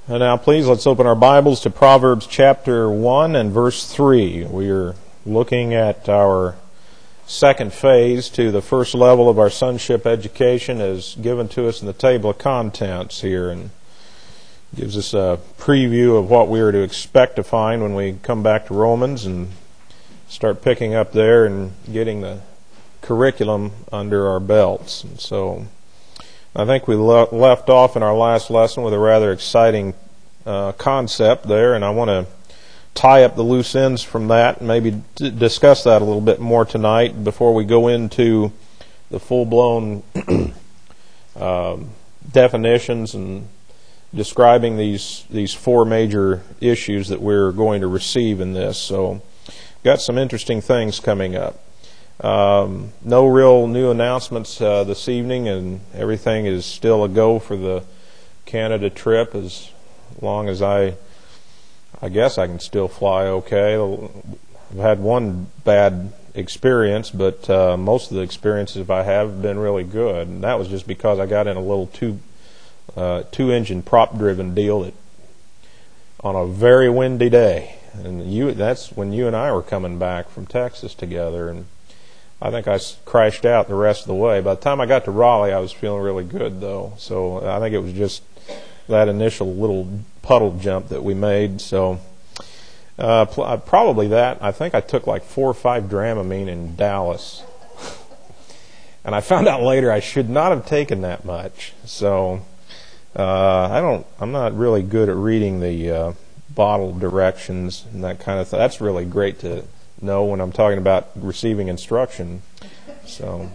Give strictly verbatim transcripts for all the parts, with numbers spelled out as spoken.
And now please, let's open our Bibles to Proverbs chapter one and verse three. We are looking at our second phase to the first level of our sonship education as given to us in the table of contents here, and gives us a preview of what we are to expect to find when we come back to Romans and start picking up there and getting the curriculum under our belts. And so I think we le- left off in our last lesson with a rather exciting uh, concept there, and I want to tie up the loose ends from that and maybe d- discuss that a little bit more tonight before we go into the full-blown uh, definitions and describing these these four major issues that we're going to receive in this. So, got some interesting things coming up. Um, no real new announcements uh, this evening, and everything is still a go for the Canada trip as long as I I guess I can still fly okay. I've had one bad experience, but uh, most of the experiences I have have been really good, and that was just because I got in a little two uh, two engine prop driven deal that on a very windy day, and you that's when you and I were coming back from Texas together, and I think I crashed out the rest of the way. By the time I got to Raleigh, I was feeling really good, though. So I think it was just that initial little puddle jump that we made. So uh, pl- probably that. I think I took like four or five Dramamine in Dallas. And I found out later I should not have taken that much. So uh, I don't, I'm not really good at reading the uh, bottle directions and that kind of thing. That's really great to know when I'm talking about receiving instruction. So,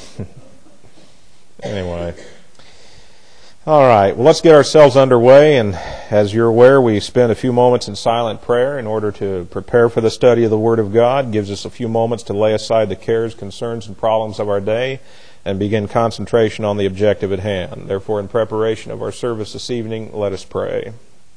anyway. All right, well, let's get ourselves underway. And as you're aware, we spend a few moments in silent prayer in order to prepare for the study of the Word of God. It gives us a few moments to lay aside the cares, concerns, and problems of our day and begin concentration on the objective at hand. Therefore, in preparation of our service this evening, let us pray.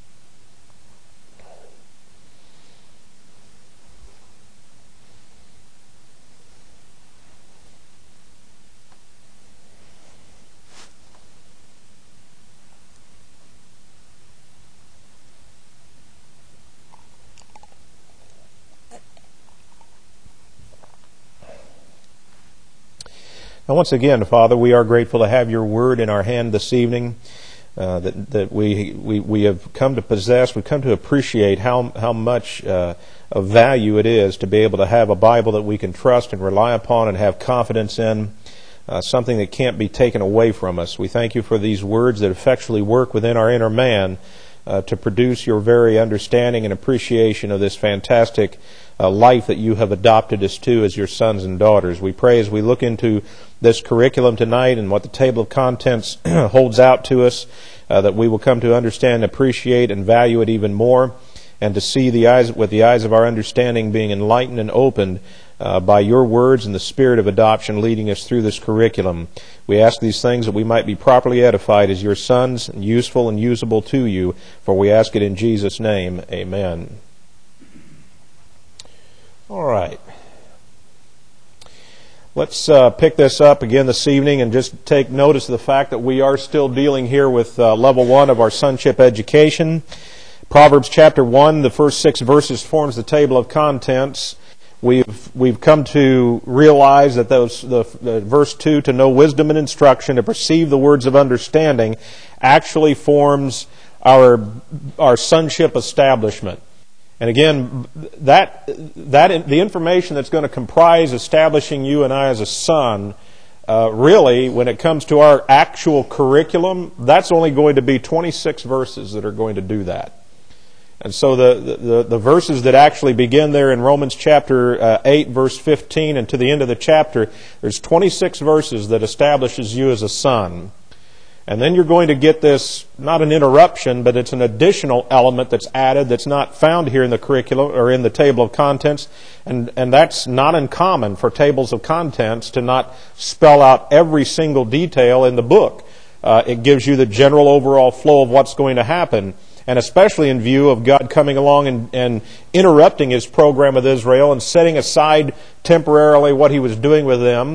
Now, once again, Father, we are grateful to have your word in our hand this evening, uh, that, that we, we we have come to possess, we've come to appreciate how, how much uh, of value it is to be able to have a Bible that we can trust and rely upon and have confidence in, uh, something that can't be taken away from us. We thank you for these words that effectually work within our inner man uh, to produce your very understanding and appreciation of this fantastic uh, life that you have adopted us to as your sons and daughters. We pray as we look into this curriculum tonight and what the table of contents holds out to us, uh, that we will come to understand, appreciate, and value it even more, and to see the eyes with the eyes of our understanding being enlightened and opened uh, by your words and the spirit of adoption leading us through this curriculum. We ask these things that we might be properly edified as your sons, and useful and usable to you, for we ask it in Jesus' name. Amen. All right. Let's uh, pick this up again this evening and just take notice of the fact that we are still dealing here with uh, level one of our sonship education. Proverbs chapter one, the first six verses forms the table of contents. We've we've come to realize that those the, the verse two, to know wisdom and instruction, to perceive the words of understanding, actually forms our our sonship establishment. And again, that that the information that's going to comprise establishing you and I as a son, uh, really, when it comes to our actual curriculum, that's only going to be twenty-six verses that are going to do that. And so the the, the verses that actually begin there in Romans chapter uh, eight, verse fifteen, and to the end of the chapter, there's twenty-six verses that establishes you as a son. And then you're going to get this, not an interruption, but it's an additional element that's added that's not found here in the curriculum or in the table of contents. And, and that's not uncommon for tables of contents to not spell out every single detail in the book. Uh, it gives you the general overall flow of what's going to happen. And especially in view of God coming along and, and interrupting His program with Israel and setting aside temporarily what He was doing with them,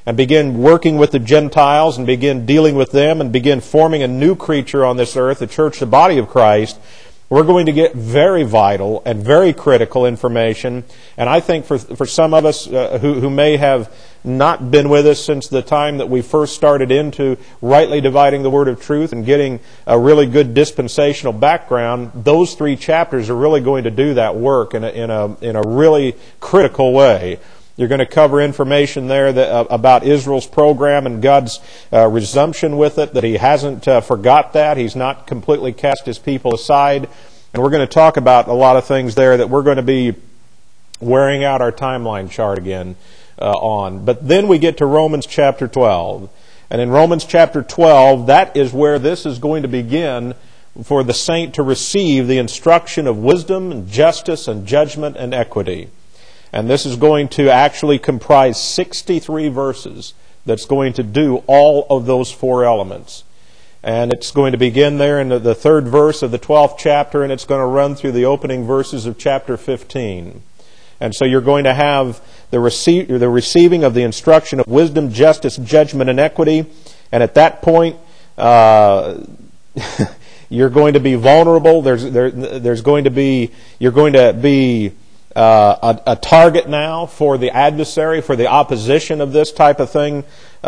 and begin working with the Gentiles and begin dealing with them and begin forming a new creature on this earth, the church, the body of Christ, we're going to get very vital and very critical information. And I think for for some of us uh, who, who may have not been with us since the time that we first started into rightly dividing the word of truth and getting a really good dispensational background, those three chapters are really going to do that work in a, in a, in a really critical way. You're going to cover information there that, uh, about Israel's program and God's uh, resumption with it, that He hasn't uh, forgot that. He's not completely cast His people aside. And we're going to talk about a lot of things there that we're going to be wearing out our timeline chart again uh, on. But then we get to Romans chapter twelve. And in Romans chapter twelve, that is where this is going to begin for the saint to receive the instruction of wisdom and justice and judgment and equity. And this is going to actually comprise sixty-three verses that's going to do all of those four elements. And it's going to begin there in the third verse of the twelfth chapter, and it's going to run through the opening verses of chapter fifteen. And so you're going to have the, receive, the receiving of the instruction of wisdom, justice, judgment, and equity. And at that point, uh, you're going to be vulnerable. There's, there, there's going to be, you're going to be Uh, a, a target now for the adversary, for the opposition of this type of thing.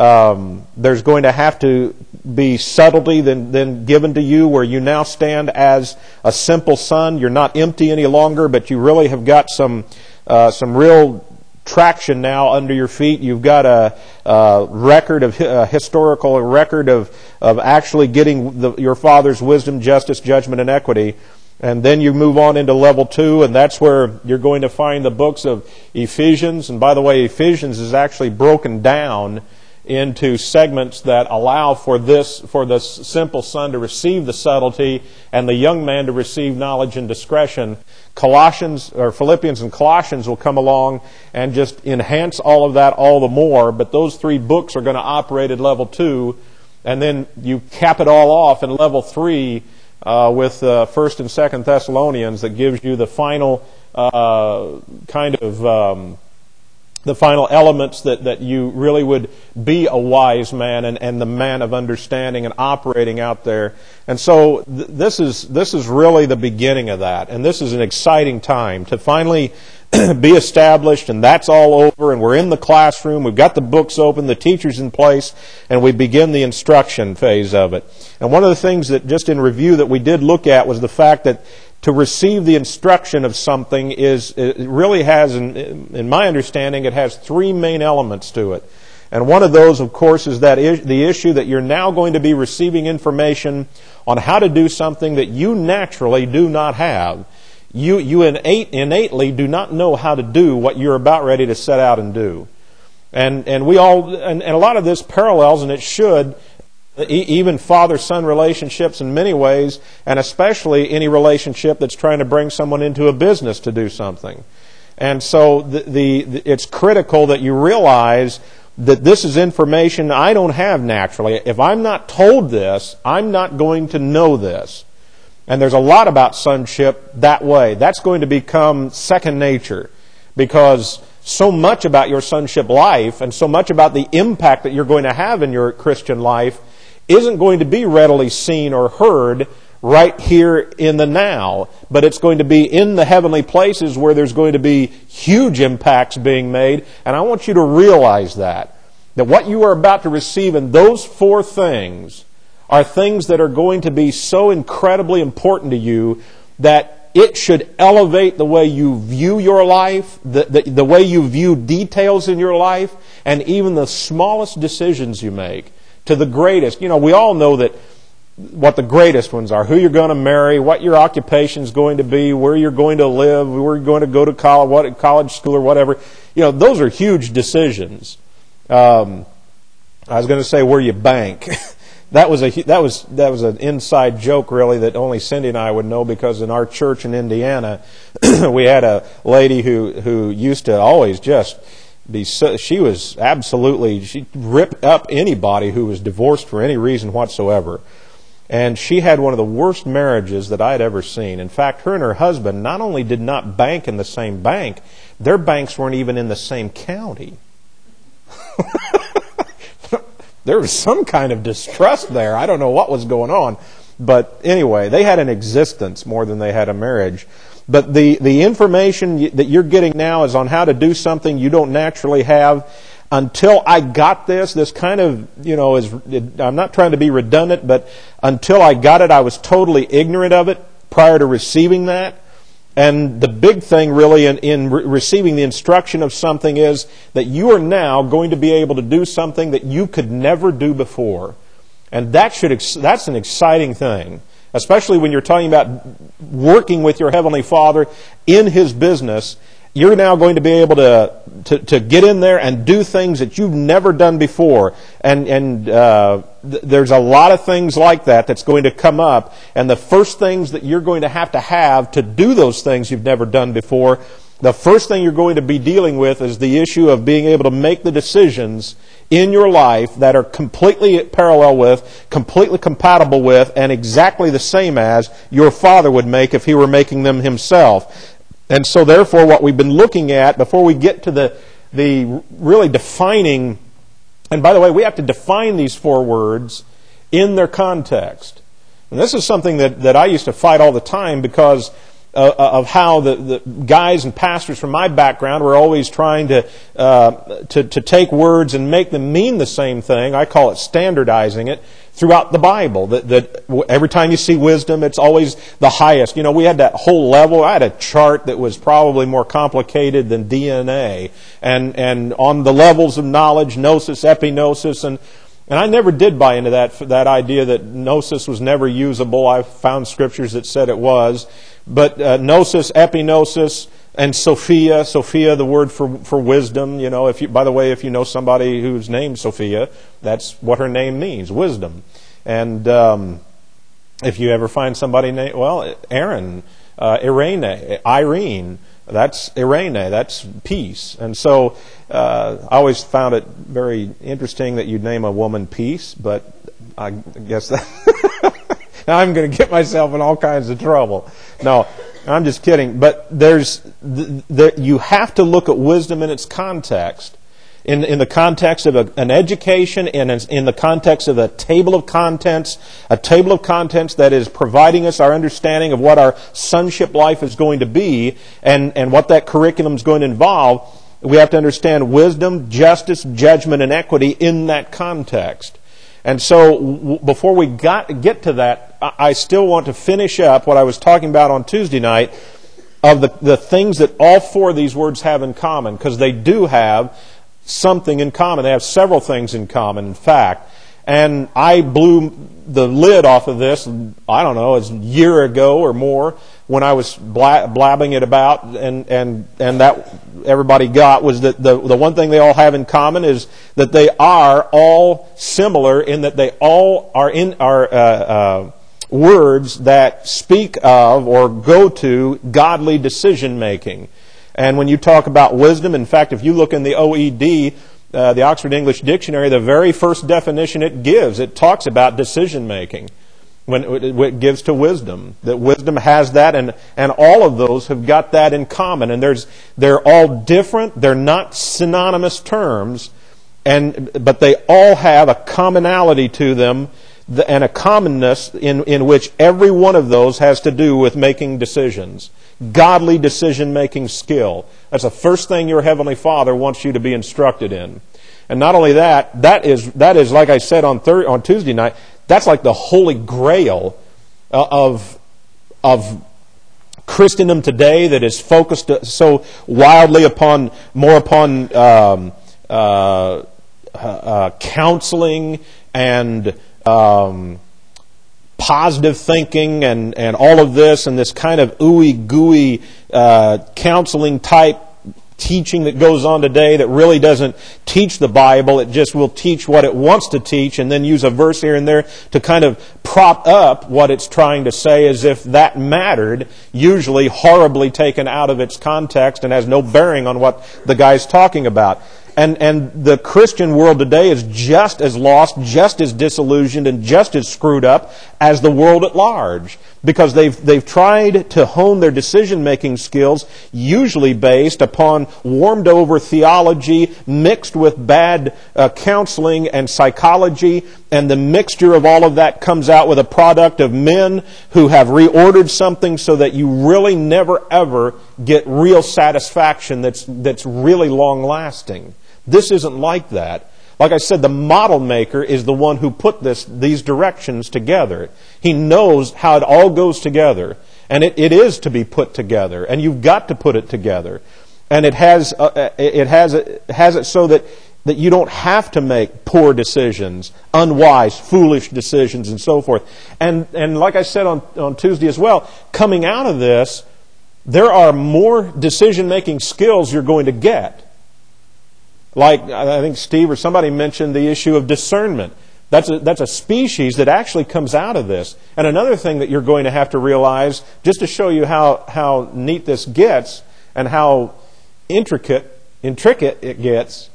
Um, there's going to have to be subtlety then, then given to you, where you now stand as a simple son. You're not empty any longer, but you really have got some uh, some real traction now under your feet. You've got a, a record of a historical a record of of actually getting the, your Father's wisdom, justice, judgment, and equity. And then you move on into level two, and that's where you're going to find the books of Ephesians. And by the way, Ephesians is actually broken down into segments that allow for this, for the simple son to receive the subtlety and the young man to receive knowledge and discretion. Colossians, or Philippians and Colossians will come along and just enhance all of that all the more. But those three books are going to operate at level two, and then you cap it all off in level three, Uh, with uh, First and Second Thessalonians, that gives you the final uh, kind of um, the final elements that, that you really would be a wise man and, and the man of understanding and operating out there. And so th- this is this is really the beginning of that, and this is an exciting time to finally be established, and that's all over, and we're in the classroom, we've got the books open, the teacher's in place, and we begin the instruction phase of it. And one of the things that, just in review, that we did look at was the fact that to receive the instruction of something is, it really has, in, in my understanding, it has three main elements to it. And one of those, of course, is that is the issue that you're now going to be receiving information on how to do something that you naturally do not have. You you innate, innately do not know how to do what you're about ready to set out and do. And and we all, and, and a lot of this parallels, and it should, even father-son relationships in many ways, and especially any relationship that's trying to bring someone into a business to do something. And so the, the, the it's critical that you realize that this is information I don't have naturally. If I'm not told this, I'm not going to know this. And there's a lot about sonship that way. That's going to become second nature, because so much about your sonship life and so much about the impact that you're going to have in your Christian life isn't going to be readily seen or heard right here in the now, but it's going to be in the heavenly places where there's going to be huge impacts being made. And I want you to realize that, that what you are about to receive in those four things are things that are going to be so incredibly important to you that it should elevate the way you view your life, the, the, the way you view details in your life, and even the smallest decisions you make to the greatest. You know, we all know that what the greatest ones are, who you're going to marry, what your occupation is going to be, where you're going to live, where you're going to go to college, what college school or whatever. You know, those are huge decisions. Um, I was going to say where you bank. That was a that was that was an inside joke, really, that only Cindy and I would know, because in our church in Indiana, we had a lady who who used to always just be so, she was absolutely she ripped up anybody who was divorced for any reason whatsoever, and she had one of the worst marriages that I had ever seen. In fact, her and her husband not only did not bank in the same bank, their banks weren't even in the same county. there was some kind of distrust there. I don't know what was going on. But anyway, they had an existence more than they had a marriage. But the, the information that you're getting now is on how to do something you don't naturally have. Until I got this, this kind of, you know, is, I'm not trying to be redundant, but until I got it, I was totally ignorant of it prior to receiving that. And the big thing really in, in re- receiving the instruction of something is that you are now going to be able to do something that you could never do before. And that should ex- that's an exciting thing, especially when you're talking about working with your Heavenly Father in His business. You're now going to be able to, to, to get in there and do things that you've never done before. And, and uh, th- there's a lot of things like that that's going to come up. And the first things that you're going to have to have to do those things you've never done before, the first thing you're going to be dealing with is the issue of being able to make the decisions in your life that are completely parallel with, completely compatible with, and exactly the same as your Father would make if He were making them Himself. And so therefore what we've been looking at, before we get to the, the really defining, and by the way, we have to define these four words in their context. And this is something that, that I used to fight all the time because uh, of how the, the guys and pastors from my background were always trying to, uh, to, to take words and make them mean the same thing. I call it standardizing it throughout the Bible. That, that every time you see wisdom, it's always the highest. You know, we had that whole level. I had a chart that was probably more complicated than D N A. And, and on the levels of knowledge, gnosis, epignosis, and And I never did buy into that that idea that gnosis was never usable. I've found scriptures that said it was. But uh, gnosis, epignosis, and Sophia, Sophia, the word for for wisdom. You know, if you, by the way, if you know somebody who's named Sophia, that's what her name means, wisdom. And um, if you ever find somebody named, well, Aaron, uh, Irene, Irene, that's Irene, that's peace. And so uh, I always found it very interesting that you'd name a woman Peace, but I guess that now I'm going to get myself in all kinds of trouble. No, I'm just kidding. But there's the, the, you have to look at wisdom in its context. In, in the context of a, an education, and in, in the context of a table of contents, a table of contents that is providing us our understanding of what our sonship life is going to be, and, and what that curriculum is going to involve. We have to understand wisdom, justice, judgment, and equity in that context. And so, w- before we got get to that, I, I still want to finish up what I was talking about on Tuesday night of the, the things that all four of these words have in common, because they do have something in common. They have several things in common, in fact. And I blew the lid off of this, I don't know, it's a year ago or more, when I was bla- blabbing it about, and, and, and that everybody got was that the, the one thing they all have in common is that they are all similar in that they all are in are uh, uh, words that speak of or go to godly decision making. And when you talk about wisdom, in fact, if you look in the O E D, uh, the Oxford English Dictionary, the very first definition it gives, it talks about decision making. When it gives to wisdom, that wisdom has that, and, and all of those have got that in common. And there's they're all different. They're not synonymous terms, and but they all have a commonality to them, and a commonness in, in which every one of those has to do with making decisions. Godly decision-making skill. That's the first thing your Heavenly Father wants you to be instructed in. And not only that, that is, that is like I said on thir- on Tuesday night, that's like the holy grail of, of Christendom today, that is focused so wildly upon, more upon um, uh, uh, counseling and um, positive thinking and, and all of this, and this kind of ooey gooey uh, counseling type teaching that goes on today that really doesn't teach the Bible. It just will teach what it wants to teach, and then use a verse here and there to kind of prop up what it's trying to say as if that mattered, usually horribly taken out of its context and has no bearing on what the guy's talking about. And and the Christian world today is just as lost, just as disillusioned, and just as screwed up as the world at large. Because they've they've tried to hone their decision-making skills, usually based upon warmed-over theology mixed with bad uh, counseling and psychology, and the mixture of all of that comes out with a product of men who have reordered something so that you really never ever get real satisfaction that's that's really long-lasting. This isn't like that. Like I said, the model maker is the one who put this these directions together. He knows how it all goes together. And it, it is to be put together. And you've got to put it together. And it has uh, it has it has it so that, that you don't have to make poor decisions, unwise, foolish decisions, and so forth. And and like I said on, on Tuesday as well, coming out of this, there are more decision-making skills you're going to get. Like, I think Steve or somebody mentioned the issue of discernment. That's a, that's a species that actually comes out of this. And another thing that you're going to have to realize, just to show you how, how neat this gets and how intricate, intricate it gets,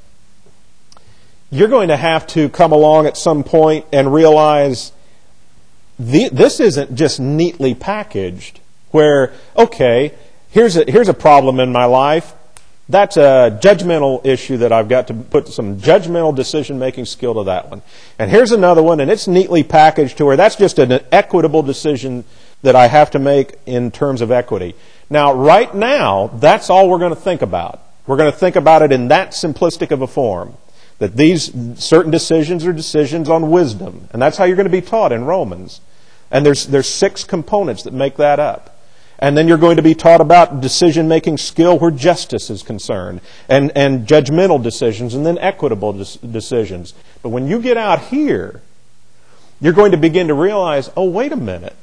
you're going to have to come along at some point and realize the, this isn't just neatly packaged where, okay, here's a, here's a problem in my life. That's a judgmental issue that I've got to put some judgmental decision-making skill to that one. And here's another one, and it's neatly packaged to where that's just an equitable decision that I have to make in terms of equity. Now, right now, that's all we're going to think about. We're going to think about it in that simplistic of a form, that these certain decisions are decisions on wisdom. And that's how you're going to be taught in Romans. And there's there's six components that make that up. And then you're going to be taught about decision-making skill where justice is concerned, and, and judgmental decisions, and then equitable des- decisions. But when you get out here, you're going to begin to realize, oh, wait a minute.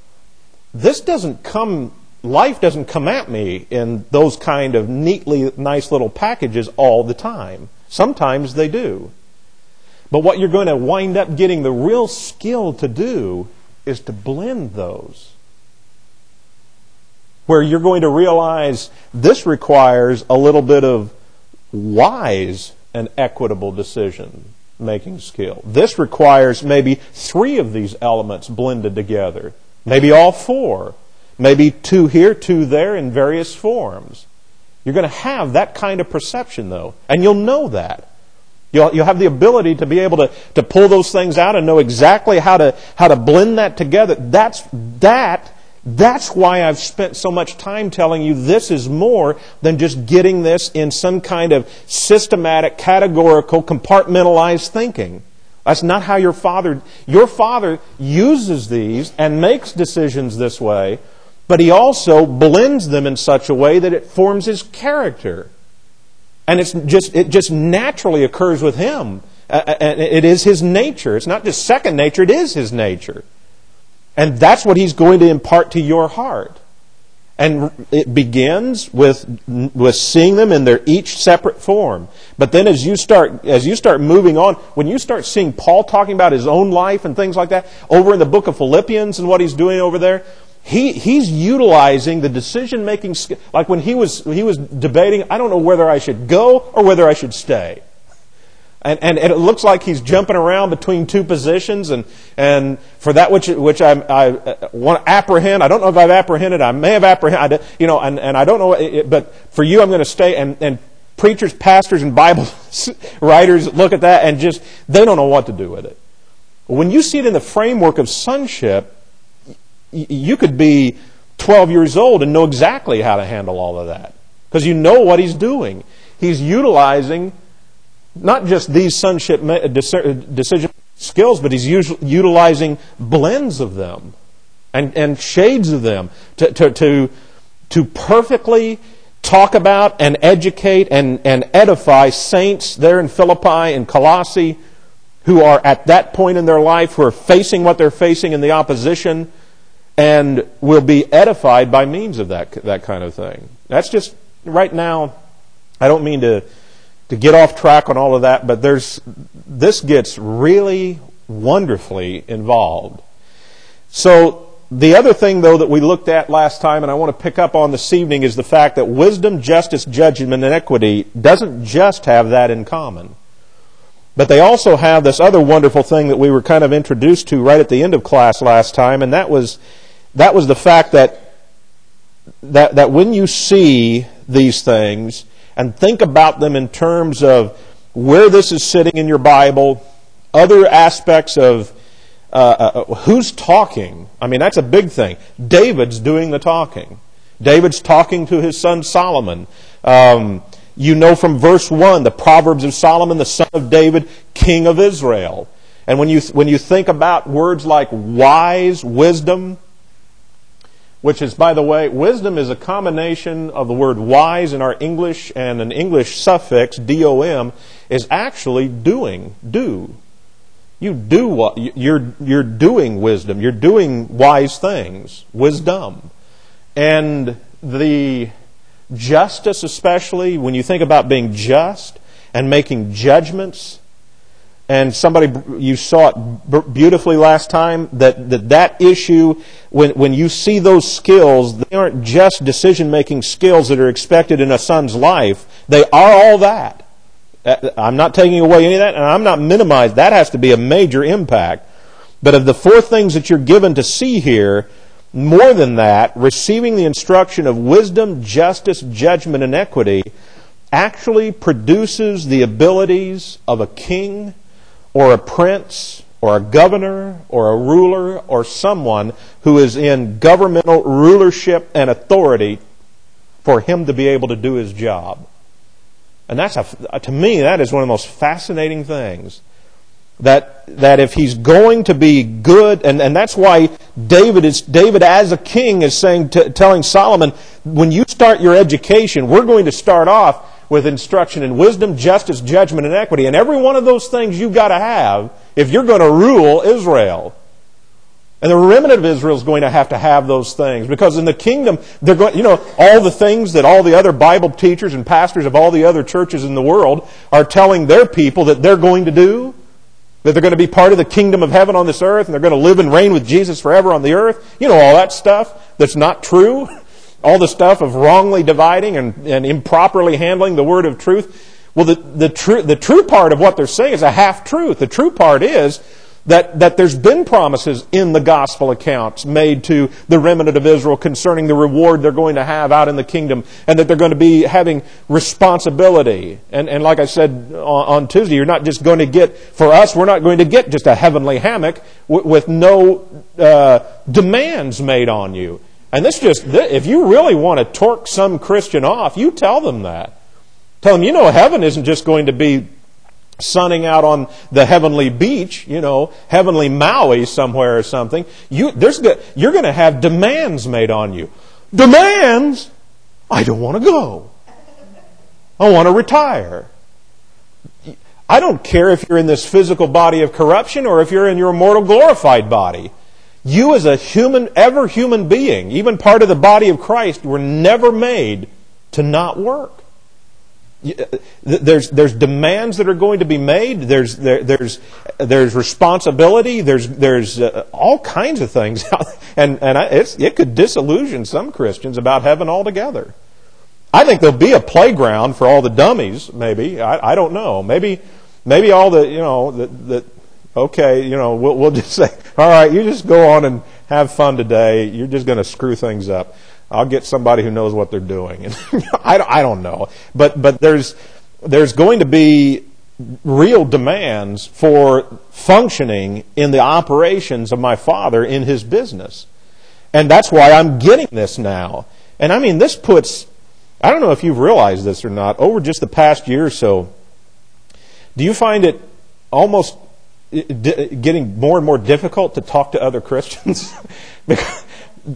This doesn't come, life doesn't come at me in those kind of neatly nice little packages all the time. Sometimes they do. But what you're going to wind up getting the real skill to do is to blend those. Where you're going to realize this requires a little bit of wise and equitable decision-making skill. This requires maybe three of these elements blended together. Maybe all four. Maybe two here, two there in various forms. You're going to have that kind of perception, though. And you'll know that. You'll, you'll have the ability to be able to, to pull those things out and know exactly how to, how to blend that together. That's that... That's why I've spent so much time telling you this is more than just getting this in some kind of systematic, categorical, compartmentalized thinking. That's not how your father... Your father uses these and makes decisions this way, but he also blends them in such a way that it forms his character. And it's just it just naturally occurs with him. And it is his nature. It's not just second nature, it is his nature. And that's what he's going to impart to your heart. And it begins with with seeing them in their each separate form. But then as you start as you start moving on, when you start seeing Paul talking about his own life and things like that, over in the book of Philippians and what he's doing over there, he he's utilizing the decision-making skill. Like when he was he was debating, I don't know whether I should go or whether I should stay. And, and, and it looks like he's jumping around between two positions, and, and for that which which I, I want to apprehend, I don't know if I've apprehended, I may have apprehended, you know, and, and I don't know, it, but for you I'm going to stay. And, and preachers, pastors, and Bible writers look at that and just, they don't know what to do with it. When you see it in the framework of sonship, you could be twelve years old and know exactly how to handle all of that. Because you know what he's doing. He's utilizing not just these sonship decision skills, but he's utilizing blends of them and, and shades of them to, to, to, to perfectly talk about and educate and, and edify saints there in Philippi and Colossae who are at that point in their life, who are facing what they're facing in the opposition, and will be edified by means of that, that kind of thing. That's just, right now, I don't mean to to get off track on all of that, but there's this gets really wonderfully involved. So the other thing, though, that we looked at last time, and I want to pick up on this evening, is the fact that wisdom, justice, judgment, and equity doesn't just have that in common. But they also have this other wonderful thing that we were kind of introduced to right at the end of class last time, and that was that was the fact that that that when you see these things and think about them in terms of where this is sitting in your Bible, other aspects of uh, uh, who's talking. I mean, that's a big thing. David's doing the talking. David's talking to his son Solomon. Um, you know from verse one, the Proverbs of Solomon, the son of David, king of Israel. And when you when you think about words like wise, wisdom, which is, by the way, wisdom is a combination of the word wise in our English and an English suffix, D O M, is actually doing, do. You do what, you're, you're doing wisdom. You're doing wise things, wisdom. And the justice especially, when you think about being just and making judgments, and somebody, you saw it beautifully last time, that that, that issue, when, when you see those skills, they aren't just decision-making skills that are expected in a son's life. They are all that. I'm not taking away any of that, and I'm not minimizing. That has to be a major impact. But of the four things that you're given to see here, more than that, receiving the instruction of wisdom, justice, judgment, and equity actually produces the abilities of a king or a prince, or a governor, or a ruler, or someone who is in governmental rulership and authority for him to be able to do his job. And that's a, to me, that is one of the most fascinating things. That that if he's going to be good, and, and that's why David is David as a king is saying, to, telling Solomon, when you start your education, we're going to start off with instruction in wisdom, justice, judgment, and equity. And every one of those things you've got to have if you're going to rule Israel. And the remnant of Israel is going to have to have those things. Because in the kingdom, they're going, you know, all the things that all the other Bible teachers and pastors of all the other churches in the world are telling their people that they're going to do, that they're going to be part of the kingdom of heaven on this earth, and they're going to live and reign with Jesus forever on the earth. You know, all that stuff that's not true. All the stuff of wrongly dividing and, and improperly handling the word of truth. Well, the, the, true, the true part of what they're saying is a half-truth. The true part is that, that there's been promises in the gospel accounts made to the remnant of Israel concerning the reward they're going to have out in the kingdom, and that they're going to be having responsibility. And, and like I said on, on Tuesday, you're not just going to get, for us, we're not going to get just a heavenly hammock w- with no uh, demands made on you. And this just, if you really want to torque some Christian off, you tell them that. Tell them, you know, heaven isn't just going to be sunning out on the heavenly beach, you know, heavenly Maui somewhere or something. You, there's, you're going to have demands made on you. Demands? I don't want to go. I want to retire. I don't care if you're in this physical body of corruption or if you're in your immortal glorified body. You as a human, ever human being, even part of the body of Christ, were never made to not work. There's there's demands that are going to be made. There's there, there's there's responsibility. There's there's uh, all kinds of things, and and I, it's, it could disillusion some Christians about heaven altogether. I think there'll be a playground for all the dummies. Maybe I, I don't know. Maybe maybe all the you know the. the Okay, you know, we'll, we'll just say, all right, you just go on and have fun today. You're just going to screw things up. I'll get somebody who knows what they're doing. And I, don't, I don't know. But but there's there's going to be real demands for functioning in the operations of my Father in His business. And that's why I'm getting this now. And I mean, this puts, I don't know if you've realized this or not, over just the past year or so, do you find it almost getting more and more difficult to talk to other Christians? because,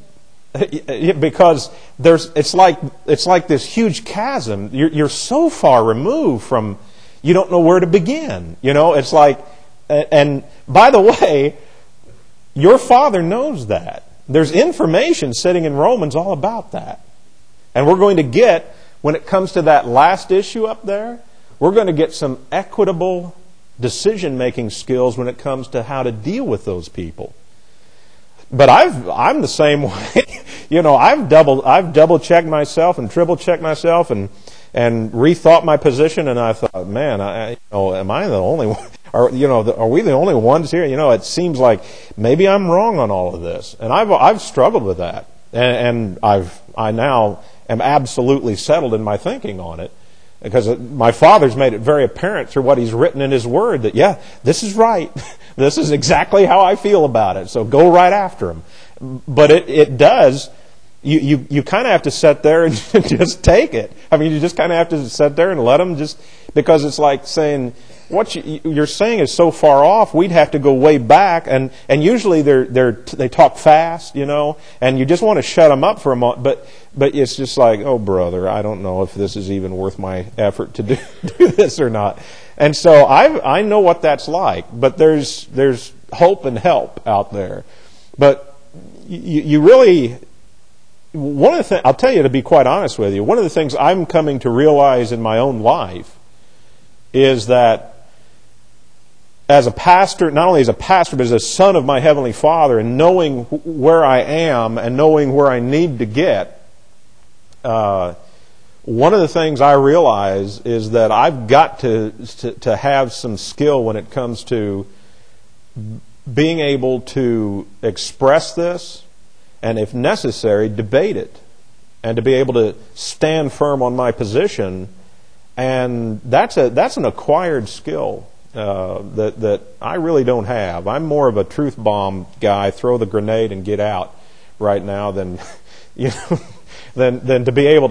because there's it's like it's like this huge chasm. You're, you're so far removed from, you don't know where to begin. You know, it's like, and by the way, your Father knows that. There's information sitting in Romans all about that. And we're going to get, when it comes to that last issue up there, we're going to get some equitable decision-making skills when it comes to how to deal with those people. but I've I'm the same way. You know, I've double I've double checked myself and triple checked myself and and rethought my position, and I thought, man, I, you know, am I the only one? Are you know? Are we the only ones here? You know, it seems like maybe I'm wrong on all of this, and I've I've struggled with that, and, and I've I now am absolutely settled in my thinking on it, because my Father's made it very apparent through what He's written in His Word that yeah, this is right, this is exactly how I feel about it. So go right after Him. But it it does. You, you, you kind of have to sit there and just take it. I mean, you just kind of have to sit there and let them just, because it's like saying, what you, you're saying is so far off, we'd have to go way back. And, and usually they're, they're, they talk fast, you know, and you just want to shut them up for a moment. But, but it's just like, oh, brother, I don't know if this is even worth my effort to do, do this or not. And so I I know what that's like. But there's, there's hope and help out there. But you, you really... One of the things, I'll tell you, to be quite honest with you, one of the things I'm coming to realize in my own life is that as a pastor, not only as a pastor, but as a son of my Heavenly Father, and knowing where I am and knowing where I need to get, uh, one of the things I realize is that I've got to, to, to have some skill when it comes to being able to express this, and if necessary, debate it, and to be able to stand firm on my position. And that's a that's an acquired skill uh, that that I really don't have. I'm more of a truth bomb guy, throw the grenade and get out right now than you know than than to be able to.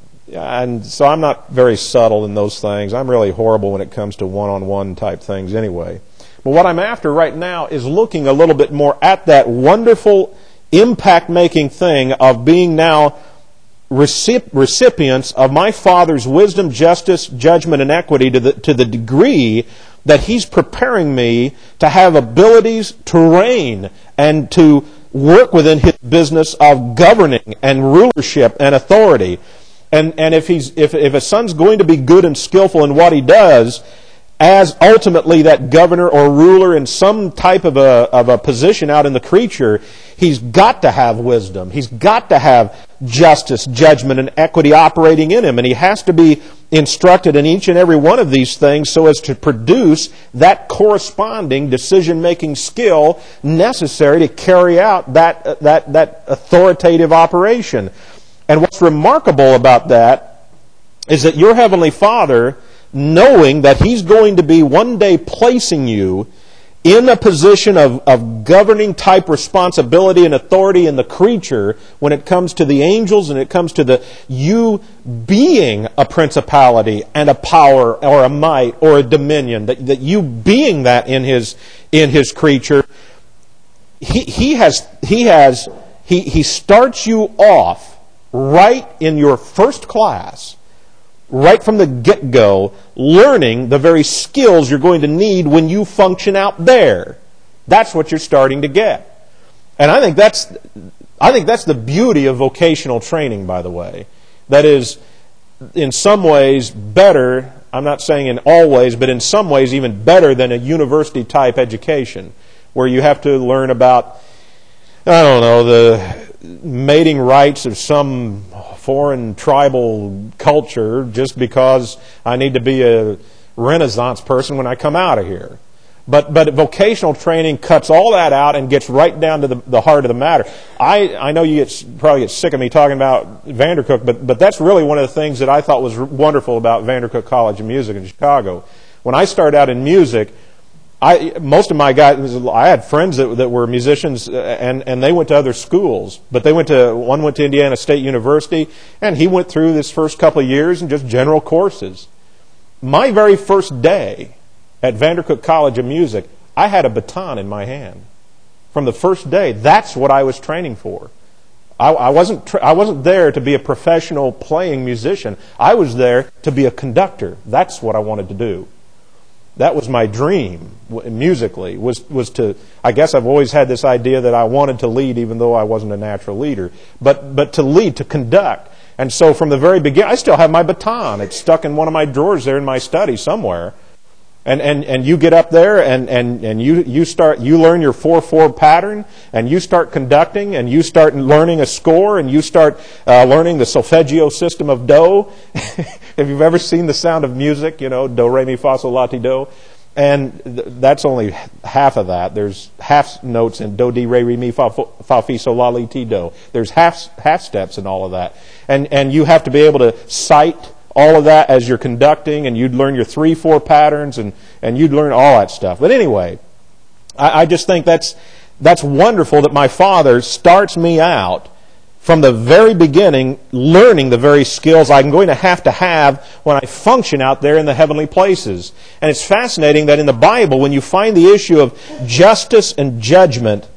And so I'm not very subtle in those things. I'm really horrible when it comes to one-on-one type things anyway. But what I'm after right now is looking a little bit more at that wonderful impact-making thing of being now recip- recipients of my Father's wisdom, justice, judgment, and equity to the, to the degree that He's preparing me to have abilities to reign and to work within His business of governing and rulership and authority. And and if he's if if a son's going to be good and skillful in what he does, as ultimately that governor or ruler in some type of a of a position out in the creature, he's got to have wisdom. He's got to have justice, judgment, and equity operating in him. And he has to be instructed in each and every one of these things so as to produce that corresponding decision-making skill necessary to carry out that that that authoritative operation. And what's remarkable about that is that your Heavenly Father, knowing that He's going to be one day placing you in a position of, of governing type responsibility and authority in the creature when it comes to the angels and it comes to the you being a principality and a power or a might or a dominion, that, that you being that in His in His creature, He He has He has He He starts you off right in your first class, right from the get-go, learning the very skills you're going to need when you function out there. That's what you're starting to get. And I think that's I think that's the beauty of vocational training, by the way. That is, in some ways, better, I'm not saying in all ways, but in some ways even better than a university-type education, where you have to learn about, I don't know, the mating rights of some foreign tribal culture just because I need to be a Renaissance person when I come out of here. But but vocational training cuts all that out and gets right down to the, the heart of the matter. I, I know you get, probably get sick of me talking about Vandercook, but, but that's really one of the things that I thought was wonderful about Vandercook College of Music in Chicago. When I started out in music, I, most of my guys, I had friends that, that were musicians, and, and they went to other schools. But they went to, one went to Indiana State University, and he went through this first couple of years in just general courses. My very first day at Vandercook College of Music, I had a baton in my hand. From the first day, that's what I was training for. I, I wasn't tra- I wasn't there to be a professional playing musician. I was there to be a conductor. That's what I wanted to do. That was my dream, musically, was was to, I guess I've always had this idea that I wanted to lead even though I wasn't a natural leader, but but to lead, to conduct. And so from the very beginning, I still have my baton. It's stuck in one of my drawers there in my study somewhere. And, and, and you get up there and, and, and you, you start, you learn your four four pattern, and you start conducting, and you start learning a score, and you start uh, learning the solfeggio system of do. If you've ever seen The Sound of Music, you know, do, re, mi, fa, sol, la, ti, do. And th- that's only half of that. There's half notes in do, di, re, re, mi, fa, fa, fi, sol, la, li, ti, do. There's half, half steps in all of that. And, and you have to be able to cite all of that as you're conducting, and you'd learn your three four patterns, and, and you'd learn all that stuff. But anyway, I, I just think that's that's wonderful that my father starts me out from the very beginning learning the very skills I'm going to have to have when I function out there in the heavenly places. And it's fascinating that in the Bible, when you find the issue of justice and judgment,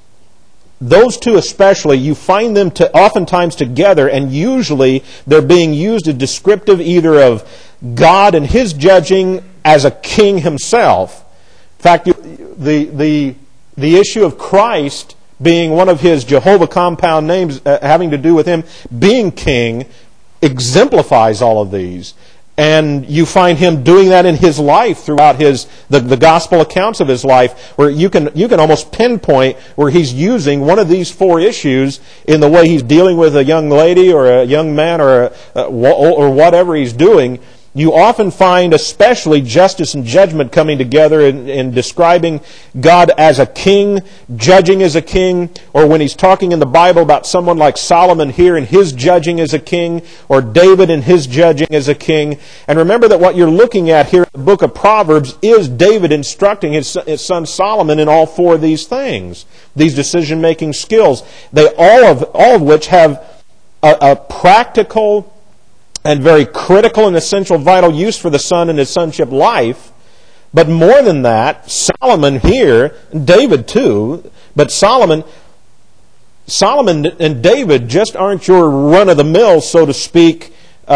those two especially, you find them to oftentimes together, and usually they're being used as descriptive either of God and His judging as a king Himself. In fact, the the the issue of Christ being one of His Jehovah compound names, uh, having to do with Him being king, exemplifies all of these. And you find Him doing that in His life throughout His the, the gospel accounts of His life, where you can you can almost pinpoint where He's using one of these four issues in the way He's dealing with a young lady or a young man or a, or whatever He's doing. You often find especially justice and judgment coming together in, in describing God as a king, judging as a king, or when He's talking in the Bible about someone like Solomon here and his judging as a king, or David and his judging as a king. And remember that what you're looking at here in the book of Proverbs is David instructing his, his son Solomon in all four of these things, these decision-making skills. They all of all of which have a, a practical and very critical and essential vital use for the son in his sonship life. But more than that, Solomon here, David too, but Solomon, Solomon and David just aren't your run-of-the-mill, so to speak, uh,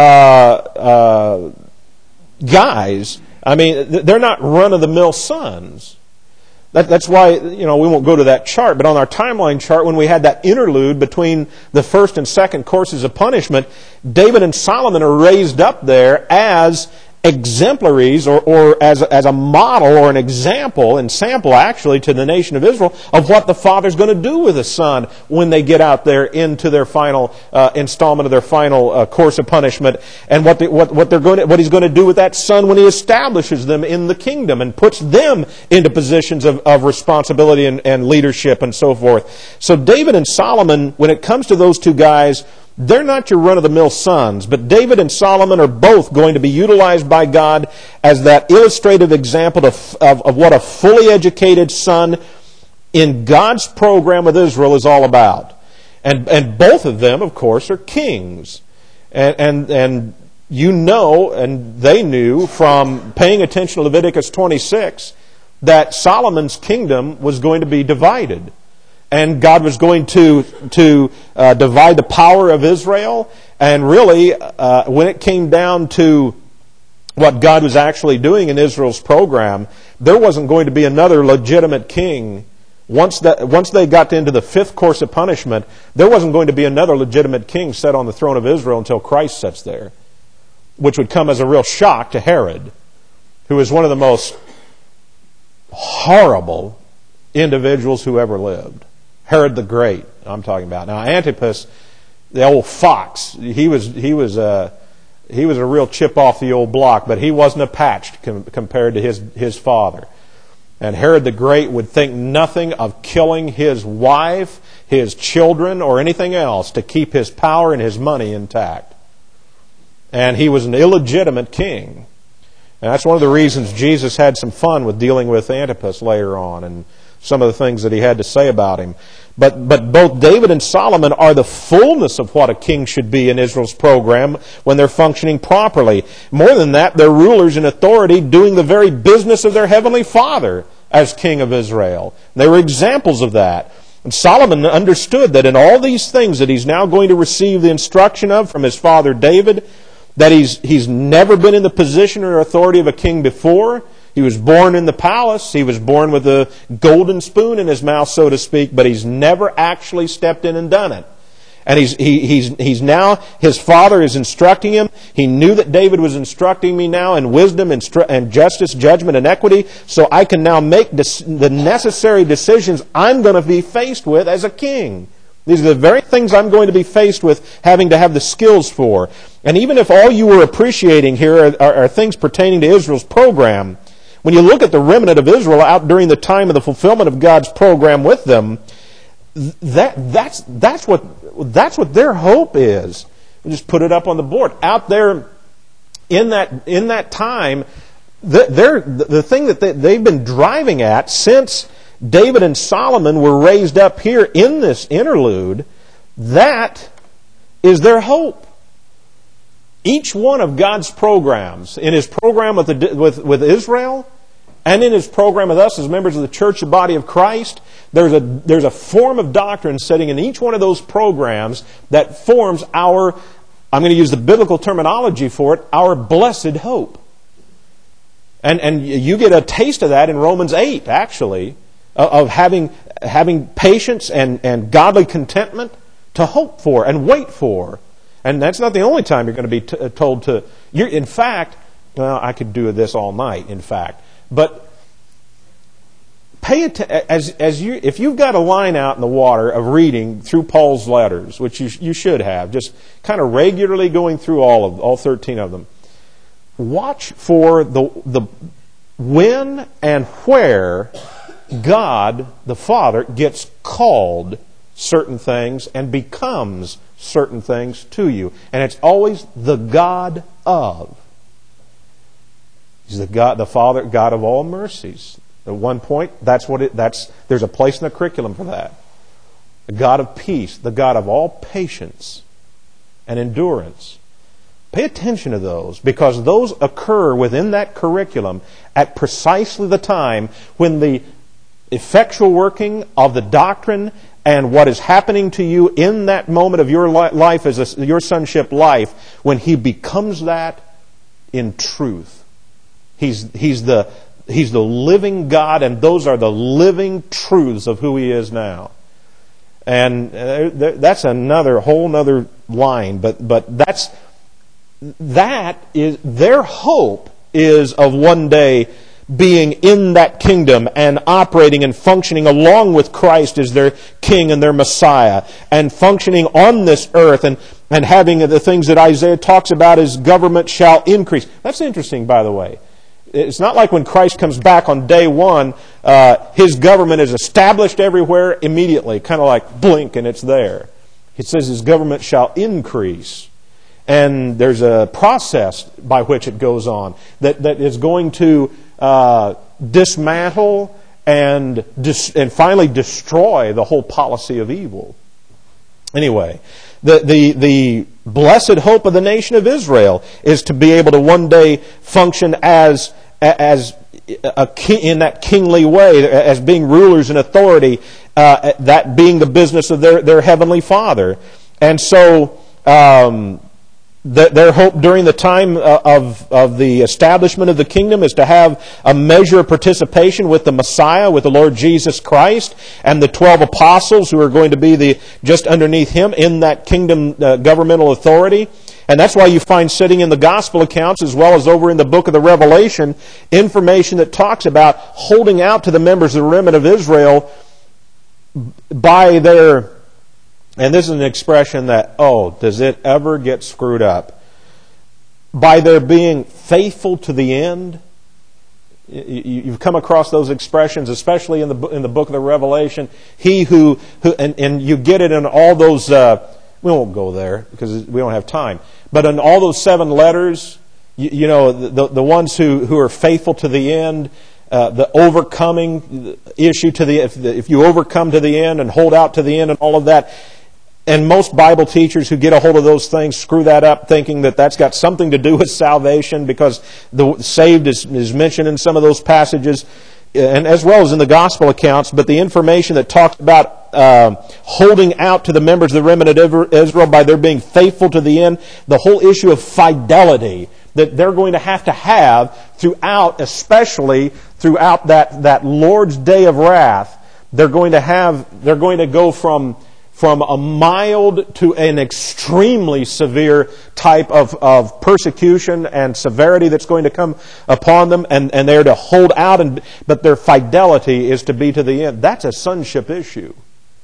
uh, guys. I mean, they're not run-of-the-mill sons. That, that's why, you know, we won't go to that chart, but on our timeline chart, when we had that interlude between the first and second courses of punishment, David and Solomon are raised up there as exemplaries, or, or as, a, as a model or an example and sample actually to the nation of Israel of what the father's going to do with the son when they get out there into their final uh, installment of their final uh, course of punishment, and what, the, what, what, they're going to, what he's going to do with that son when he establishes them in the kingdom and puts them into positions of, of responsibility and, and leadership and so forth. So David and Solomon, when it comes to those two guys, they're not your run-of-the-mill sons, but David and Solomon are both going to be utilized by God as that illustrative example of, of, of what a fully educated son in God's program with Israel is all about. And, and both of them, of course, are kings. And, and, and you know, and they knew from paying attention to Leviticus twenty-six, that Solomon's kingdom was going to be divided. And God was going to to uh, divide the power of Israel. And really, uh, when it came down to what God was actually doing in Israel's program, there wasn't going to be another legitimate king. Once that once they got into the fifth course of punishment, there wasn't going to be another legitimate king set on the throne of Israel until Christ sits there, which would come as a real shock to Herod, who is one of the most horrible individuals who ever lived. Herod the Great, I'm talking about. Now Antipas, the old fox, he was he was a he was a real chip off the old block, but he wasn't a patch com- compared to his his father. And Herod the Great would think nothing of killing his wife, his children, or anything else to keep his power and his money intact. And he was an illegitimate king. And that's one of the reasons Jesus had some fun with dealing with Antipas later on, and some of the things that he had to say about him. But but both David and Solomon are the fullness of what a king should be in Israel's program when they're functioning properly. More than that, they're rulers in authority doing the very business of their heavenly Father as king of Israel. They were examples of that. And Solomon understood that in all these things that he's now going to receive the instruction of from his father David, that he's he's never been in the position or authority of a king before. He was born in the palace. He was born with a golden spoon in his mouth, so to speak, but he's never actually stepped in and done it. And he's, he, he's, he's now, his father is instructing him. He knew that David was instructing me now in wisdom and, and justice, judgment, and equity, so I can now make dis- the necessary decisions I'm going to be faced with as a king. These are the very things I'm going to be faced with having to have the skills for. And even if all you were appreciating here are, are, are things pertaining to Israel's program, when you look at the remnant of Israel out during the time of the fulfillment of God's program with them, that that's that's what that's what their hope is. We'll just put it up on the board. Out there in that in that time, the, they're, the thing that they, they've been driving at since David and Solomon were raised up here in this interlude, that is their hope. Each one of God's programs, in His program with, the, with, with Israel, and in His program with us as members of the church, the body of Christ, there's a, there's a form of doctrine sitting in each one of those programs that forms our, I'm going to use the biblical terminology for it, our blessed hope. And, and you get a taste of that in Romans eight, actually, of having, having patience and, and godly contentment to hope for and wait for. And that's not the only time you're going to be t- told to... You're, in fact, well, I could do this all night, in fact. But pay att- as as you if you've got a line out in the water of reading through Paul's letters, which you you should have, just kind of regularly going through all of all thirteen of them, watch for the the when and where God the Father gets called certain things and becomes certain things to you. And it's always the God of. He's the God, the Father, God of all mercies. At one point, that's what it, that's, there's a place in the curriculum for that. The God of peace, the God of all patience and endurance. Pay attention to those, because those occur within that curriculum at precisely the time when the effectual working of the doctrine and what is happening to you in that moment of your life as a, your sonship life, when He becomes that in truth. He's, he's, the, he's the living God, and those are the living truths of who He is now. And uh, that's another whole other line, but but that's that is their hope is of one day being in that kingdom and operating and functioning along with Christ as their King and their Messiah, and functioning on this earth and, and having the things that Isaiah talks about as government shall increase. That's interesting, by the way. It's not like when Christ comes back on day one, uh, His government is established everywhere immediately, kind of like blink and it's there. It says His government shall increase. And there's a process by which it goes on that, that is going to uh, dismantle and dis- and finally destroy the whole policy of evil. Anyway, the, the, the blessed hope of the nation of Israel is to be able to one day function as, as a king, in that kingly way, as being rulers and authority, uh, that being the business of their, their heavenly Father. And so, um, their hope during the time of, of the establishment of the kingdom is to have a measure of participation with the Messiah, with the Lord Jesus Christ, and the twelve apostles who are going to be the just underneath Him in that kingdom uh, governmental authority. And that's why you find sitting in the gospel accounts, as well as over in the book of the Revelation, information that talks about holding out to the members of the remnant of Israel by their... And this is an expression that, oh, does it ever get screwed up? By their being faithful to the end. You've come across those expressions, especially in the in the book of the Revelation. He who, who and, and you get it in all those, uh, we won't go there because we don't have time, but in all those seven letters, you, you know, the, the ones who, who are faithful to the end, Uh, the overcoming issue to the if, if you overcome to the end and hold out to the end and all of that. And most Bible teachers who get a hold of those things screw that up, thinking that that's got something to do with salvation, because the saved is, is mentioned in some of those passages, and as well as in the gospel accounts. But the information that talks about uh, holding out to the members of the remnant of Israel by their being faithful to the end, the whole issue of fidelity that they're going to have to have throughout, especially throughout that, that Lord's day of wrath. They're going to have, they're going to go from from a mild to an extremely severe type of, of persecution and severity that's going to come upon them, and, and they're to hold out, and, but their fidelity is to be to the end. That's a sonship issue.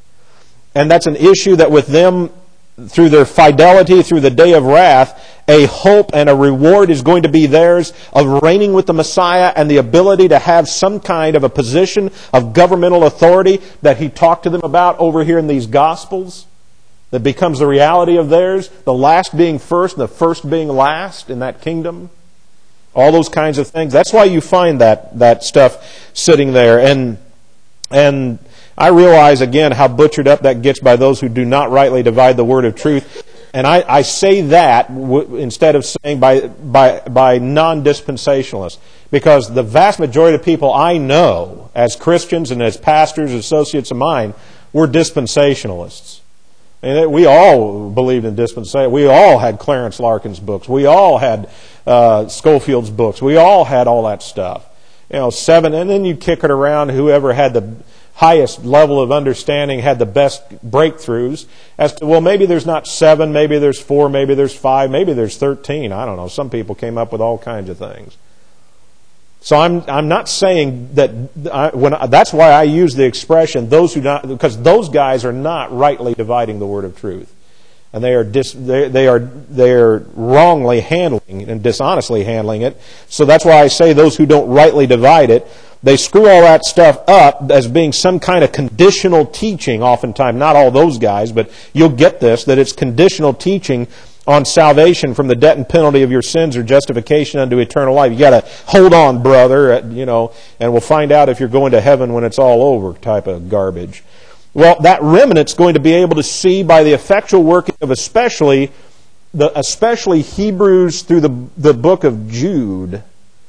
And that's an issue that with them, through their fidelity, through the day of wrath, a hope and a reward is going to be theirs of reigning with the Messiah and the ability to have some kind of a position of governmental authority that He talked to them about over here in these Gospels, that becomes the reality of theirs, the last being first and the first being last in that kingdom. All those kinds of things. That's why you find that, that stuff sitting there. And, and I realize, again, how butchered up that gets by those who do not rightly divide the word of truth. And I, I say that w- instead of saying by, by, by non-dispensationalists. Because the vast majority of people I know, as Christians and as pastors, associates of mine, we're dispensationalists. And we all believed in dispensation. We all had Clarence Larkin's books. We all had uh, Scofield's books. We all had all that stuff. You know, seven, and then you kick it around, whoever had the highest level of understanding had the best breakthroughs as to, well, maybe there's not seven, maybe there's four, maybe there's five, maybe there's thirteen. I don't know. Some people came up with all kinds of things. So I'm I'm not saying that I, when I, that's why I use the expression those who not, because those guys are not rightly dividing the word of truth, and they are dis, they, they are they are wrongly handling and dishonestly handling it. So that's why I say those who don't rightly divide it. They screw all that stuff up as being some kind of conditional teaching oftentimes. Not all those guys, but you'll get this, that it's conditional teaching on salvation from the debt and penalty of your sins or justification unto eternal life. You got to hold on, brother, you know, and we'll find out if you're going to heaven when it's all over type of garbage. Well, that remnant's going to be able to see by the effectual working of especially, the, especially Hebrews through the, the book of Jude.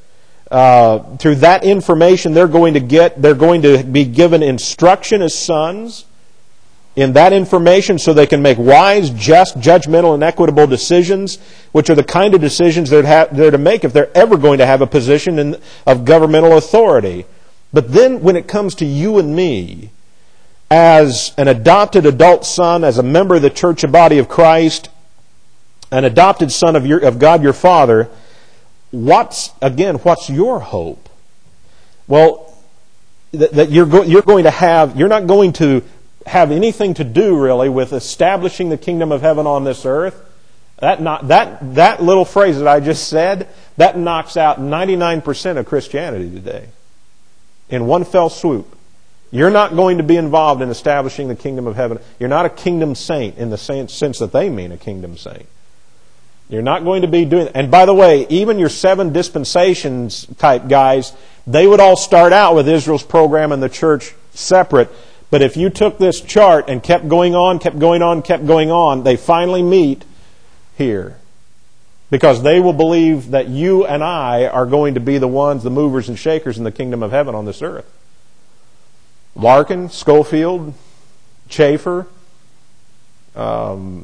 Uh, through that information they're going to get, they're going to be given instruction as sons in that information so they can make wise, just, judgmental, and equitable decisions, which are the kind of decisions they're, ha- they're to make if they're ever going to have a position in, of governmental authority. But then when it comes to you and me, as an adopted adult son, as a member of the church and body of Christ, an adopted son of, your, of God your Father, What's, again, what's your hope? Well, that, that you're, go, you're going to have, you're not going to have anything to do really with establishing the kingdom of heaven on this earth. That, not, that, that little phrase that I just said, that knocks out ninety-nine percent of Christianity today in one fell swoop. You're not going to be involved in establishing the kingdom of heaven. You're not a kingdom saint in the sense that they mean a kingdom saint. You're not going to be doing... And by the way, even your seven dispensations type guys, they would all start out with Israel's program and the church separate. But if you took this chart and kept going on, kept going on, kept going on, they finally meet here. Because they will believe that you and I are going to be the ones, the movers and shakers in the kingdom of heaven on this earth. Larkin, Scofield, Chafer, um...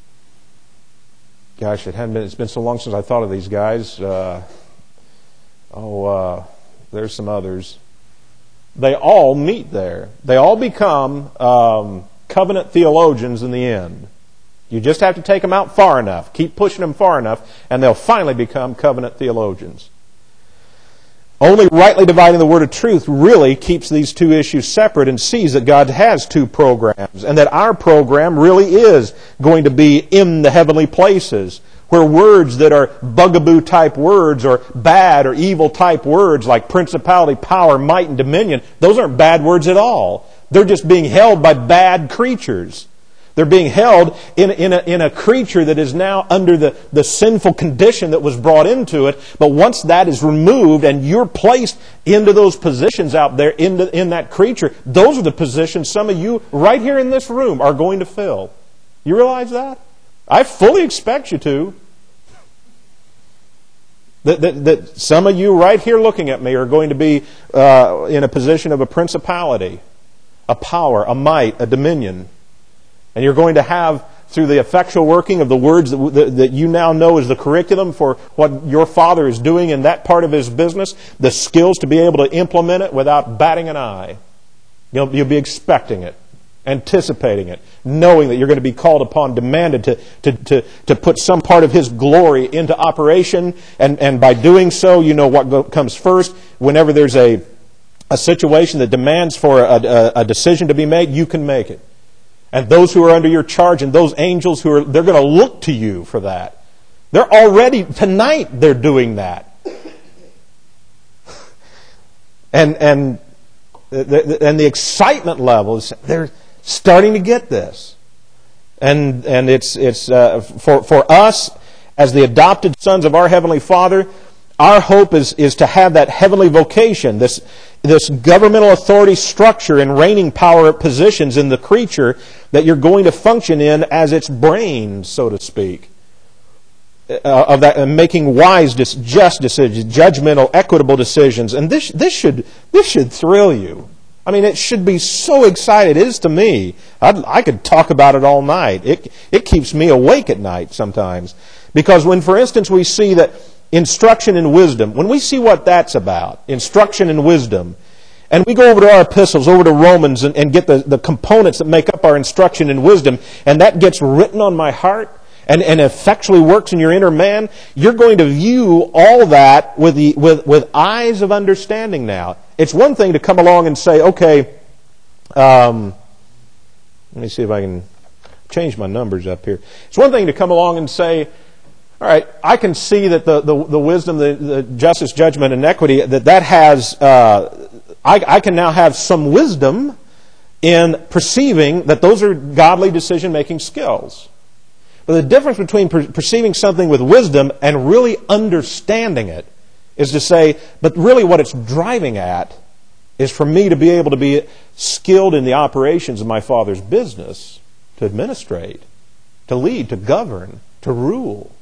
Gosh, it hadn't been. It's been so long since I thought of these guys. Uh, oh, uh, there's some others. They all meet there. They all become um, covenant theologians in the end. You just have to take them out far enough, keep pushing them far enough, and they'll finally become covenant theologians. Only rightly dividing the word of truth really keeps these two issues separate and sees that God has two programs and that our program really is going to be in the heavenly places where words that are bugaboo type words or bad or evil type words like principality, power, might, and dominion, those aren't bad words at all. They're just being held by bad creatures. They're being held in, in, a, in a creature that is now under the, the sinful condition that was brought into it. But once that is removed and you're placed into those positions out there in, the, in that creature, those are the positions some of you right here in this room are going to fill. You realize that? I fully expect you to. That, that, that some of you right here looking at me are going to be uh, in a position of a principality, a power, a might, a dominion. And you're going to have, through the effectual working of the words that, that, that you now know is the curriculum for what your Father is doing in that part of His business, the skills to be able to implement it without batting an eye. You'll, you'll be expecting it. anticipating it, knowing that you're going to be called upon, demanded to, to, to, to put some part of His glory into operation, and, and by doing so, you know what go, comes first. Whenever there's a, a situation that demands for a, a, a decision to be made, you can make it. And those who are under your charge and those angels who are, they're going to look to you for that. They're already, tonight they're doing that. And, and, the, and the excitement levels, they're starting to get this. And, and it's, it's, uh, for, for us, as the adopted sons of our Heavenly Father, our hope is, is to have that heavenly vocation, this, this governmental authority structure and reigning power positions in the creature that you're going to function in as its brain, so to speak. Uh, of that, uh, making wise, just decisions, judgmental, equitable decisions, and this this should this should thrill you. I mean, it should be so exciting. It is to me. I'd, I could talk about it all night. It it keeps me awake at night sometimes, because when, for instance, we see that instruction in wisdom, when we see what that's about, instruction in wisdom, and we go over to our epistles, over to Romans, and, and get the, the components that make up our instruction in wisdom, and that gets written on my heart, and, and effectually works in your inner man, you're going to view all that with, the, with, with eyes of understanding now. It's one thing to come along and say, okay, um, let me see if I can change my numbers up here. It's one thing to come along and say, all right, I can see that the, the, the wisdom, the, the justice, judgment, and equity, that that has, uh, I, I can now have some wisdom in perceiving that those are godly decision-making skills. But the difference between per- perceiving something with wisdom and really understanding it is to say, but really what it's driving at is for me to be able to be skilled in the operations of my Father's business, to administrate, to lead, to govern, to rule.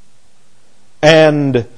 And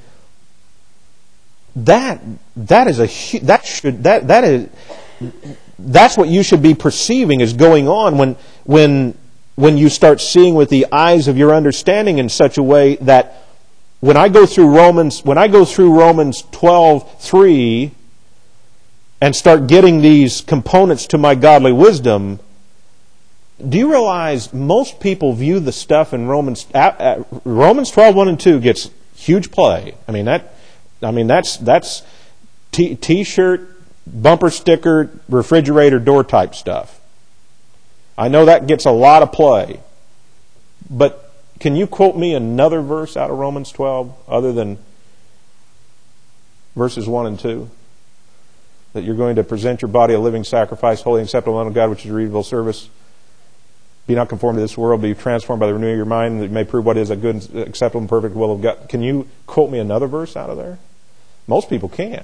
that that is a that should that that is that's what you should be perceiving is going on when when when you start seeing with the eyes of your understanding in such a way that when I go through Romans when I go through Romans twelve three and start getting these components to my godly wisdom, do you realize most people view the stuff in Romans uh, uh, Romans twelve one and two gets huge play. I mean that I mean that's that's t- t-shirt, bumper sticker, refrigerator door type stuff. I know that gets a lot of play. But can you quote me another verse out of Romans twelve other than verses one and two? That you're going to present your body a living sacrifice, holy and acceptable unto God, which is your reasonable service. Be not conformed to this world, be transformed by the renewing of your mind, that you may prove what is a good, acceptable, and perfect will of God. Can you quote me another verse out of there? Most people can't.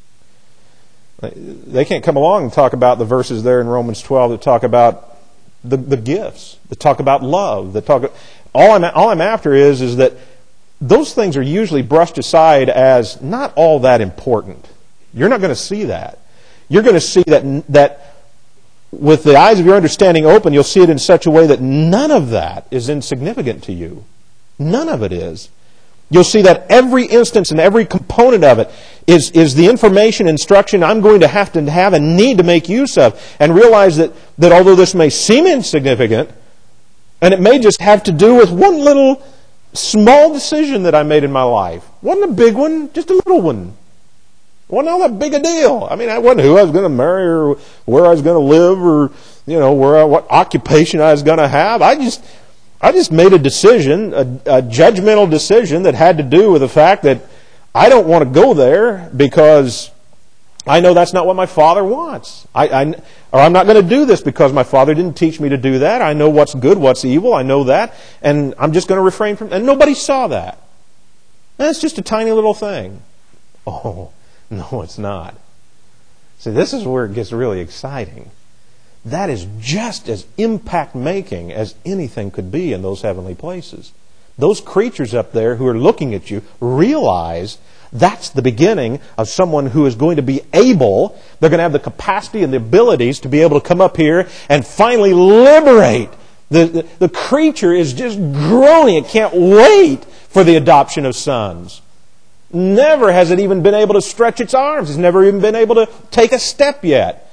They can't come along and talk about the verses there in Romans twelve that talk about the, the gifts, that talk about love, that talk. All I'm all I'm after is is that those things are usually brushed aside as not all that important. You're not going to see that. You're going to see that that. With the eyes of your understanding open, you'll see it in such a way that none of that is insignificant to you. None of it is. You'll see that every instance and every component of it is, is the information, instruction I'm going to have to have and need to make use of. And realize that, that although this may seem insignificant, and it may just have to do with one little small decision that I made in my life. Wasn't a big one, just a little one. Wasn't all that big a deal. I mean, I wasn't who I was going to marry or where I was going to live or, you know, where I, what occupation I was going to have. I just, I just made a decision, a, a judgmental decision that had to do with the fact that I don't want to go there because I know that's not what my Father wants. I, I, or I'm not going to do this because my Father didn't teach me to do that. I know what's good, what's evil. I know that. And I'm just going to refrain from, and nobody saw that. And it's just a tiny little thing. Oh. No, it's not. See, this is where it gets really exciting. That is just as impact-making as anything could be in those heavenly places. Those creatures up there who are looking at you realize that's the beginning of someone who is going to be able, they're going to have the capacity and the abilities to be able to come up here and finally liberate. The, the, the creature is just groaning. It can't wait for the adoption of sons. Never has it even been able to stretch its arms. It's never even been able to take a step yet.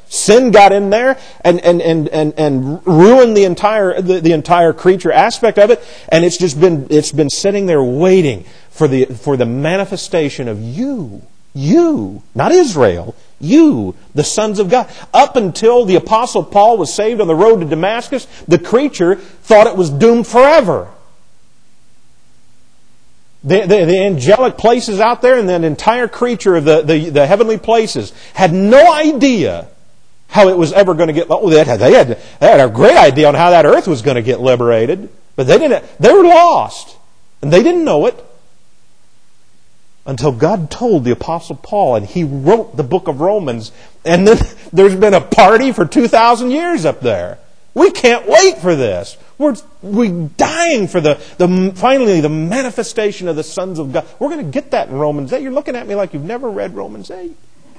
Sin got in there and and and and, and ruined the entire the, the entire creature aspect of it, and it's just been it's been sitting there waiting for the for the manifestation of you, you, not Israel, you, the sons of God. Up until the Apostle Paul was saved on the road to Damascus, the creature thought it was doomed forever. The, the, the angelic places out there and the entire creature of the, the, the heavenly places had no idea how it was ever going to get... Oh, they had, they, had, they had a great idea on how that earth was going to get liberated, but they didn't. They were lost, and they didn't know it until God told the Apostle Paul, and he wrote the book of Romans, and then there's been a party for two thousand years up there. We can't wait for this. We're, we're dying for the, the finally the manifestation of the sons of God. We're going to get that in Romans eight. You're looking at me like you've never read Romans eight.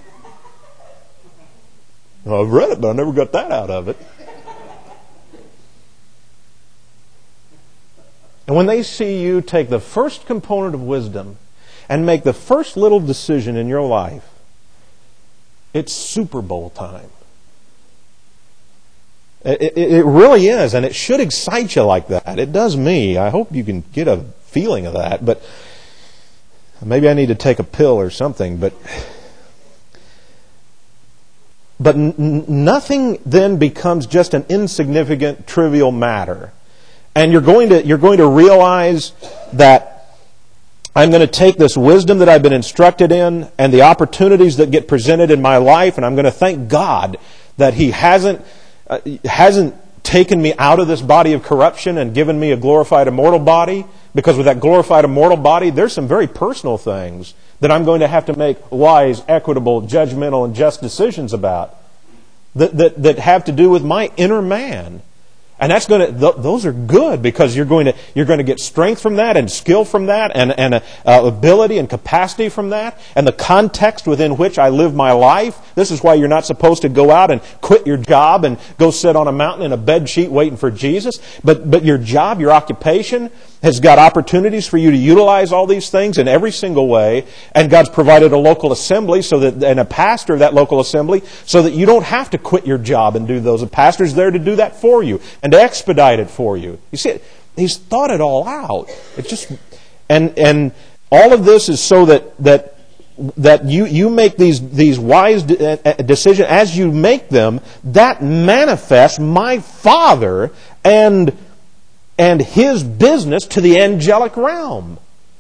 Well, I've read it, but I never got that out of it. And when they see you take the first component of wisdom and make the first little decision in your life, it's Super Bowl time. It, it, it really is, and it should excite you like that. It does me. I hope you can get a feeling of that, but maybe I need to take a pill or something. But but n- nothing then becomes just an insignificant, trivial matter, and you're going to you're going to realize that I'm going to take this wisdom that I've been instructed in and the opportunities that get presented in my life, and I'm going to thank God that He hasn't. Uh, hasn't taken me out of this body of corruption and given me a glorified immortal body, because with that glorified immortal body, there's some very personal things that I'm going to have to make wise, equitable, judgmental, and just decisions about that that, that have to do with my inner man. And that's going to; th- those are good, because you're going to you're going to get strength from that, and skill from that, and and uh, ability and capacity from that, and the context within which I live my life. This is why you're not supposed to go out and quit your job and go sit on a mountain in a bed sheet waiting for Jesus. But but your job, your occupation, has got opportunities for you to utilize all these things in every single way. And God's provided a local assembly so that, and a pastor of that local assembly, so that you don't have to quit your job and do those. A pastor's there to do that for you and to expedite it for you. You see, He's thought it all out. It's just, and and all of this is so that that that you you make these these wise decisions. As you make them, that manifests my Father and and His business to the angelic realm.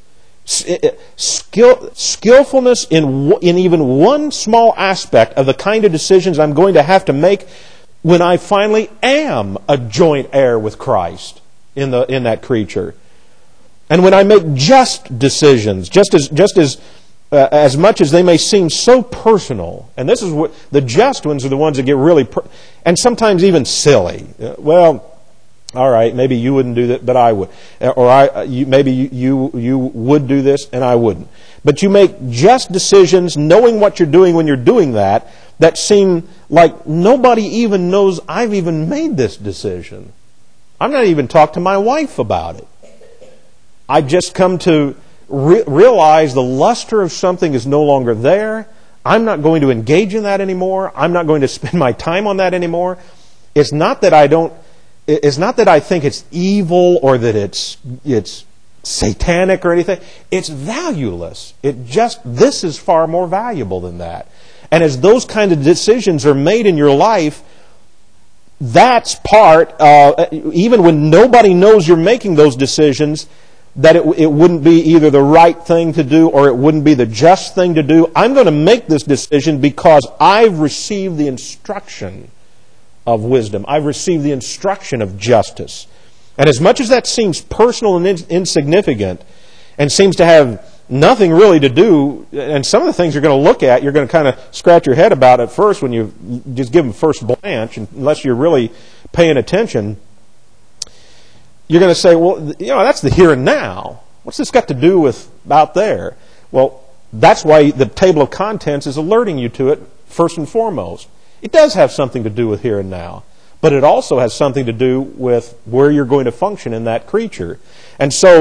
Skill, skillfulness in in even one small aspect of the kind of decisions I'm going to have to make when I finally am a joint heir with Christ in the in that creature, and when I make just decisions, just as just as uh, as much as they may seem so personal, and this is what the just ones are, the ones that get really per- and sometimes even silly. Uh, well. All right, maybe you wouldn't do that, but I would. Or I, you, maybe you, you you would do this, and I wouldn't. But you make just decisions, knowing what you're doing when you're doing that, that seem like nobody even knows I've even made this decision. I'm not even talked to my wife about it. I've just come to re- realize the luster of something is no longer there. I'm not going to engage in that anymore. I'm not going to spend my time on that anymore. It's not that I don't... It's not that I think it's evil or that it's it's satanic or anything. It's valueless. It just, this is far more valuable than that. And as those kind of decisions are made in your life, that's part, uh, even when nobody knows you're making those decisions, that it, it wouldn't be either the right thing to do or it wouldn't be the just thing to do. I'm going to make this decision because I've received the instruction of wisdom. I've received the instruction of justice. And as much as that seems personal and in- insignificant and seems to have nothing really to do, and some of the things you're going to look at, you're going to kind of scratch your head about at first when you just give them first blanch, unless you're really paying attention, you're going to say, well, you know, that's the here and now. What's this got to do with out there? Well, that's why the table of contents is alerting you to it first and foremost. It does have something to do with here and now, but it also has something to do with where you're going to function in that creature. And so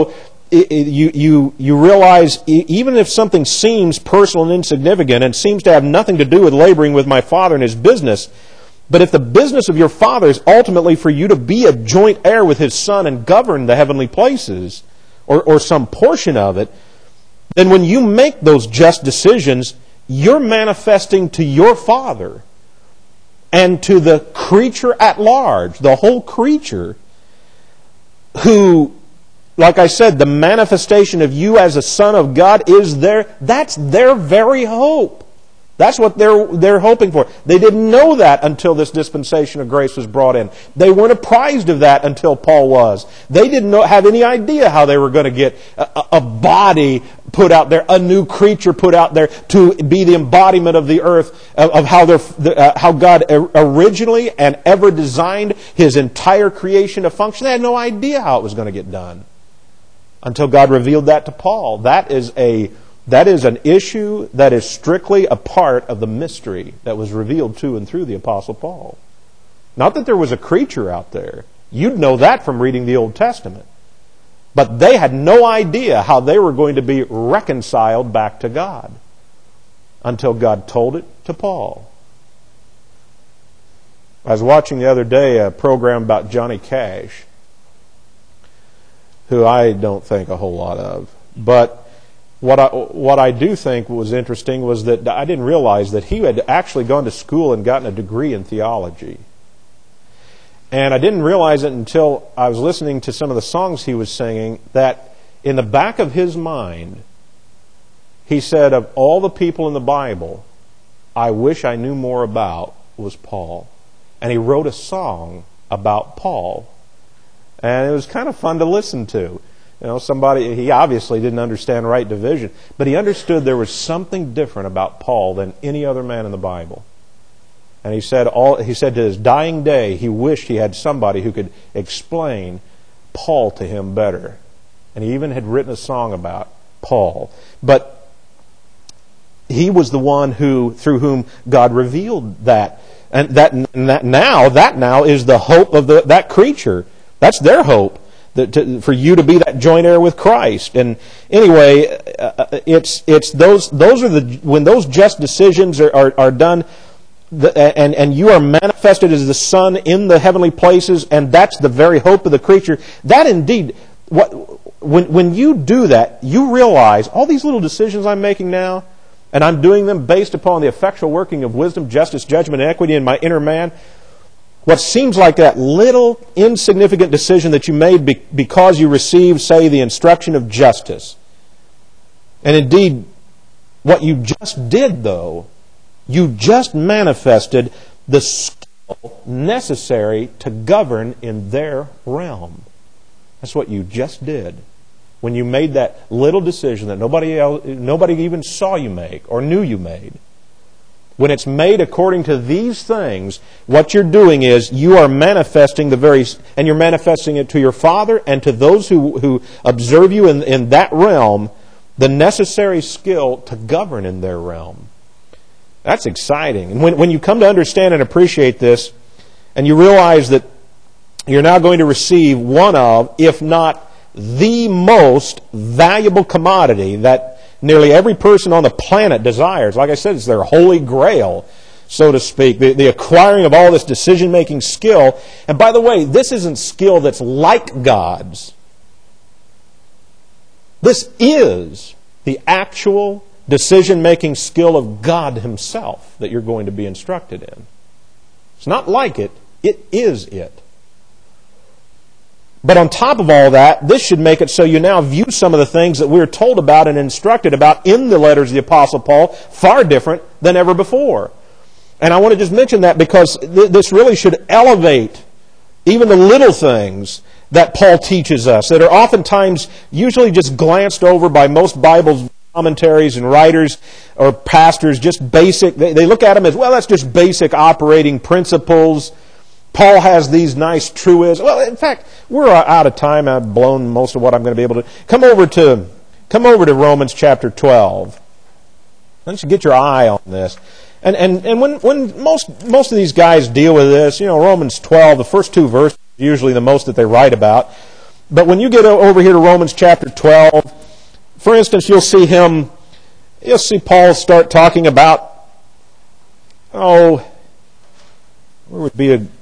it, it, you, you, you realize even if something seems personal and insignificant and seems to have nothing to do with laboring with my Father and His business, but if the business of your Father is ultimately for you to be a joint heir with His Son and govern the heavenly places, or, or some portion of it, then when you make those just decisions, you're manifesting to your Father and to the creature at large, the whole creature, who, like I said, the manifestation of you as a son of God is their, that's their very hope. That's what they're, they're hoping for. They didn't know that until this dispensation of grace was brought in. They weren't apprised of that until Paul was. They didn't know, have any idea how they were going to get a, a body put out there, a new creature put out there to be the embodiment of the earth, of, of how, uh, how God originally and ever designed His entire creation to function. They had no idea how it was going to get done until God revealed that to Paul. That is a That is an issue that is strictly a part of the mystery that was revealed to and through the Apostle Paul. Not that there was a creature out there. You'd know that from reading the Old Testament. But they had no idea how they were going to be reconciled back to God until God told it to Paul. I was watching the other day a program about Johnny Cash, who I don't think a whole lot of. But What I, what I do think was interesting was that I didn't realize that he had actually gone to school and gotten a degree in theology. And I didn't realize it until I was listening to some of the songs he was singing, that in the back of his mind, he said, of all the people in the Bible, I wish I knew more about was Paul. And he wrote a song about Paul. And it was kind of fun to listen to. You know, somebody, he obviously didn't understand right division, but he understood there was something different about Paul than any other man in the Bible. And he said all he said to his dying day, he wished he had somebody who could explain Paul to him better. And he even had written a song about Paul. But he was the one who, through whom God revealed that. And that, and that now, that now is the hope of the, that creature. That's their hope. That to, for you to be that joint heir with Christ. And anyway, uh, it's it's those those are the when those just decisions are are, are done, the, and and you are manifested as the Son in the heavenly places, and that's the very hope of the creature. That indeed, what when when you do that, you realize all these little decisions I'm making now, and I'm doing them based upon the effectual working of wisdom, justice, judgment, and equity in my inner man. What seems like that little insignificant decision that you made be- because you received, say, the instruction of justice. And indeed, what you just did, though, you just manifested the skill necessary to govern in their realm. That's what you just did. When you made that little decision that nobody else, nobody even saw you make or knew you made. When it's made according to these things, what you're doing is you are manifesting the very, and you're manifesting it to your Father and to those who, who observe you in, in that realm, the necessary skill to govern in their realm. That's exciting. And when, when you come to understand and appreciate this, and you realize that you're now going to receive one of, if not the most valuable commodity that nearly every person on the planet desires. Like I said, it's their holy grail, so to speak. The, the acquiring of all this decision-making skill. And by the way, this isn't skill that's like God's. This is the actual decision-making skill of God Himself that you're going to be instructed in. It's not like it. It is it. But on top of all that, this should make it so you now view some of the things that we're told about and instructed about in the letters of the Apostle Paul far different than ever before. And I want to just mention that because th- this really should elevate even the little things that Paul teaches us that are oftentimes usually just glanced over by most Bible commentaries and writers or pastors, just basic. They, they look at them as, well, that's just basic operating principles. Paul has these nice truisms. Well, in fact, we're out of time. I've blown most of what I'm going to be able to. Come over to, come over to Romans chapter twelve. Why don't you get your eye on this? And and and when when most most of these guys deal with this, you know, Romans twelve, the first two verses are usually the most that they write about. But when you get over here to Romans chapter twelve, for instance, you'll see him, you'll see Paul start talking about, oh, where would be a,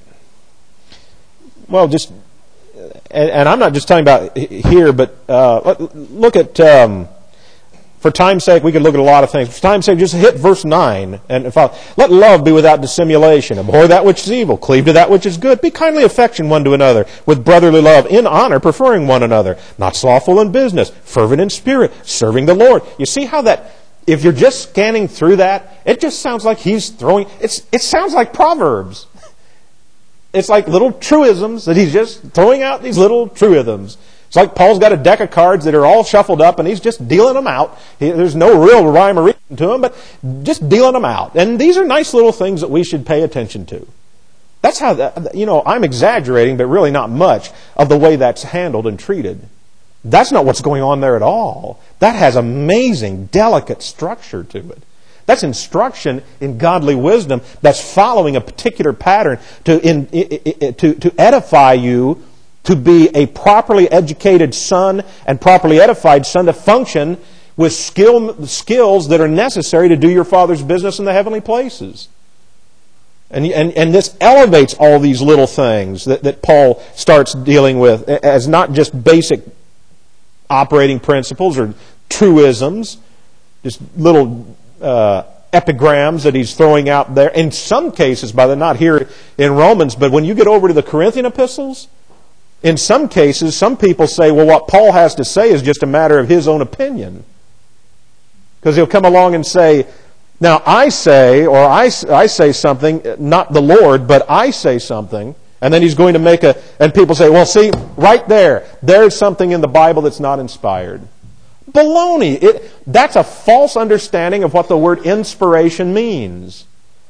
well, just, and, and I'm not just talking about here, but uh, look at, um, for time's sake, we could look at a lot of things. For time's sake, just hit verse nine. And if I, let love be without dissimulation. Abhor that which is evil. Cleave to that which is good. Be kindly affection one to another, with brotherly love, in honor, preferring one another. Not slothful in business, fervent in spirit, serving the Lord. You see how that, if you're just scanning through that, it just sounds like he's throwing, it's, it sounds like Proverbs. It's like little truisms that he's just throwing out, these little truisms. It's like Paul's got a deck of cards that are all shuffled up and he's just dealing them out. He, there's no real rhyme or reason to them, but just dealing them out. And these are nice little things that we should pay attention to. That's how, that, you know, I'm exaggerating, but really not much of the way that's handled and treated. That's not what's going on there at all. That has amazing, delicate structure to it. That's instruction in godly wisdom that's following a particular pattern to, in, to, to edify you, to be a properly educated son and properly edified son to function with skill, skills that are necessary to do your Father's business in the heavenly places. And, and, and this elevates all these little things that, that Paul starts dealing with as not just basic operating principles or truisms, just little uh, epigrams that he's throwing out there. In some cases, by the not here in Romans, but when you get over to the Corinthian epistles, in some cases, some people say, well, what Paul has to say is just a matter of his own opinion. Because he'll come along and say, now I say, or I, I say something, not the Lord, but I say something. And then he's going to make a, and people say, well, see, right there, there's something in the Bible that's not inspired. Baloney. It, that's a false understanding of what the word inspiration means.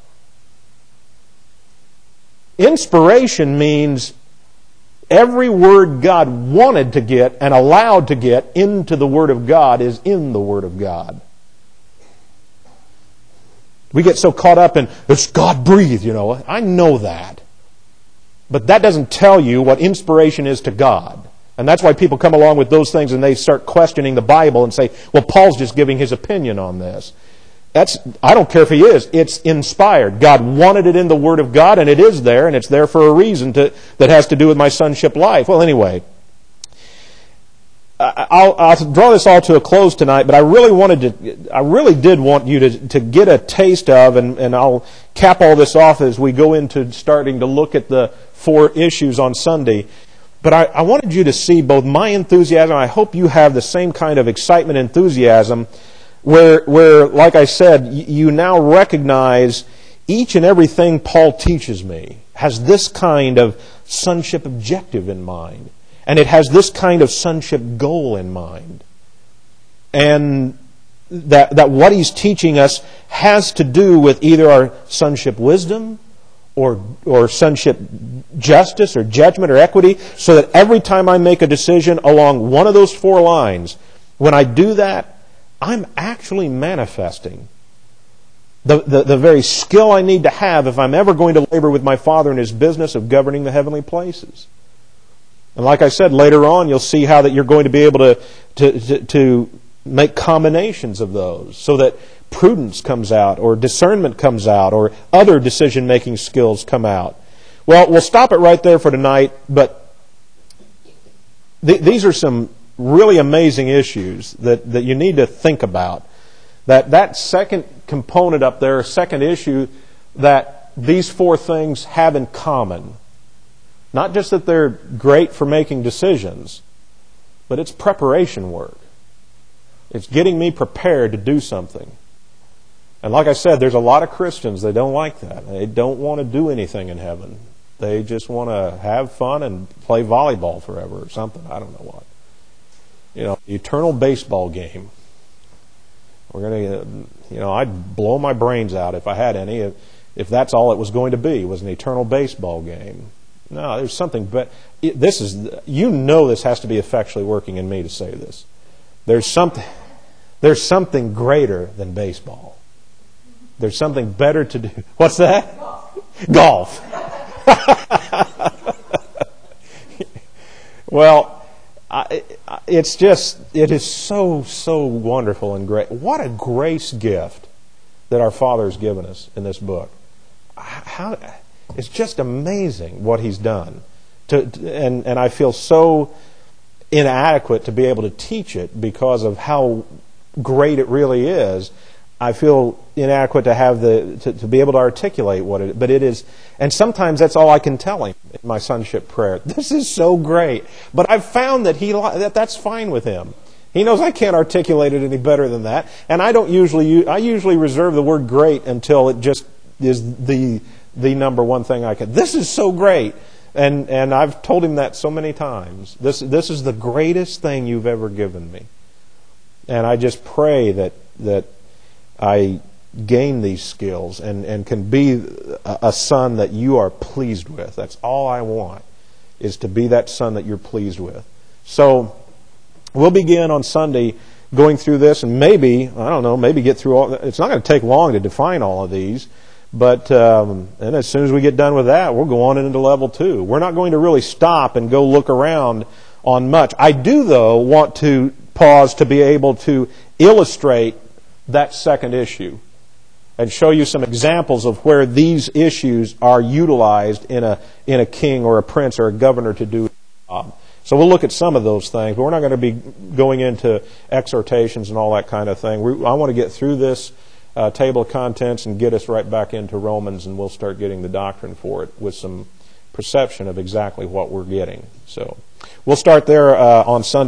Inspiration means every word God wanted to get and allowed to get into the Word of God is in the Word of God. We get so caught up in, it's God-breathed, you know. I know that. But that doesn't tell you what inspiration is to God. And that's why people come along with those things and they start questioning the Bible and say, well, Paul's just giving his opinion on this. That's, I don't care if he is. It's inspired. God wanted it in the Word of God, and it is there, and it's there for a reason to, that has to do with my sonship life. Well, anyway, I'll, I'll draw this all to a close tonight, but I really wanted to, I really did want you to, to get a taste of, and, and I'll cap all this off as we go into starting to look at the four issues on Sunday. But I, I wanted you to see both my enthusiasm, I hope you have the same kind of excitement and enthusiasm, Where, where, like I said, you now recognize each and everything Paul teaches me has this kind of sonship objective in mind. And it has this kind of sonship goal in mind. And that, that what he's teaching us has to do with either our sonship wisdom or, or sonship justice or judgment or equity, so that every time I make a decision along one of those four lines, when I do that, I'm actually manifesting the, the, the very skill I need to have if I'm ever going to labor with my Father in His business of governing the heavenly places. And like I said, later on you'll see how that you're going to be able to, to, to, to make combinations of those so that prudence comes out or discernment comes out or other decision-making skills come out. Well, we'll stop it right there for tonight, but th- these are some really amazing issues that, that you need to think about. That that second component up there, second issue, that these four things have in common. Not just that they're great for making decisions, but it's preparation work. It's getting me prepared to do something. And like I said, there's a lot of Christians that don't like that. They don't want to do anything in heaven. They just want to have fun and play volleyball forever or something. I don't know what. You know, the eternal baseball game. We're going to, you know, I'd blow my brains out if I had any, if, if that's all it was going to be, was an eternal baseball game. No, there's something, but this is, you know this has to be effectually working in me to say this. There's something, there's something greater than baseball. There's something better to do. What's that? Golf. Well, I, it's just, it is so, so wonderful and great. What a grace gift that our Father has given us in this book. How, it's just amazing what He's done. To, and, and I feel so inadequate to be able to teach it because of how great it really is. I feel inadequate to have the to, to be able to articulate what it. But it is, and sometimes that's all I can tell him in my sonship prayer. This is so great. But I've found that he that that's fine with him. He knows I can't articulate it any better than that. And I don't usually I usually reserve the word great until it just is the the number one thing I can. This is so great. And and I've told him that so many times. This this is the greatest thing you've ever given me. And I just pray that that I gain these skills and, and can be a, a son that you are pleased with. That's all I want, is to be that son that you're pleased with. So we'll begin on Sunday going through this, and maybe, I don't know, maybe get through all. It's not going to take long to define all of these. But um, and as soon as we get done with that, we'll go on into level two. We're not going to really stop and go look around on much. I do, though, want to pause to be able to illustrate that second issue and show you some examples of where these issues are utilized in a in a king or a prince or a governor to do a job. So we'll look at some of those things, but we're not going to be going into exhortations and all that kind of thing. We, I want to get through this Uh, table of contents and get us right back into Romans, and we'll start getting the doctrine for it with some perception of exactly what we're getting. So we'll start there uh, on Sunday.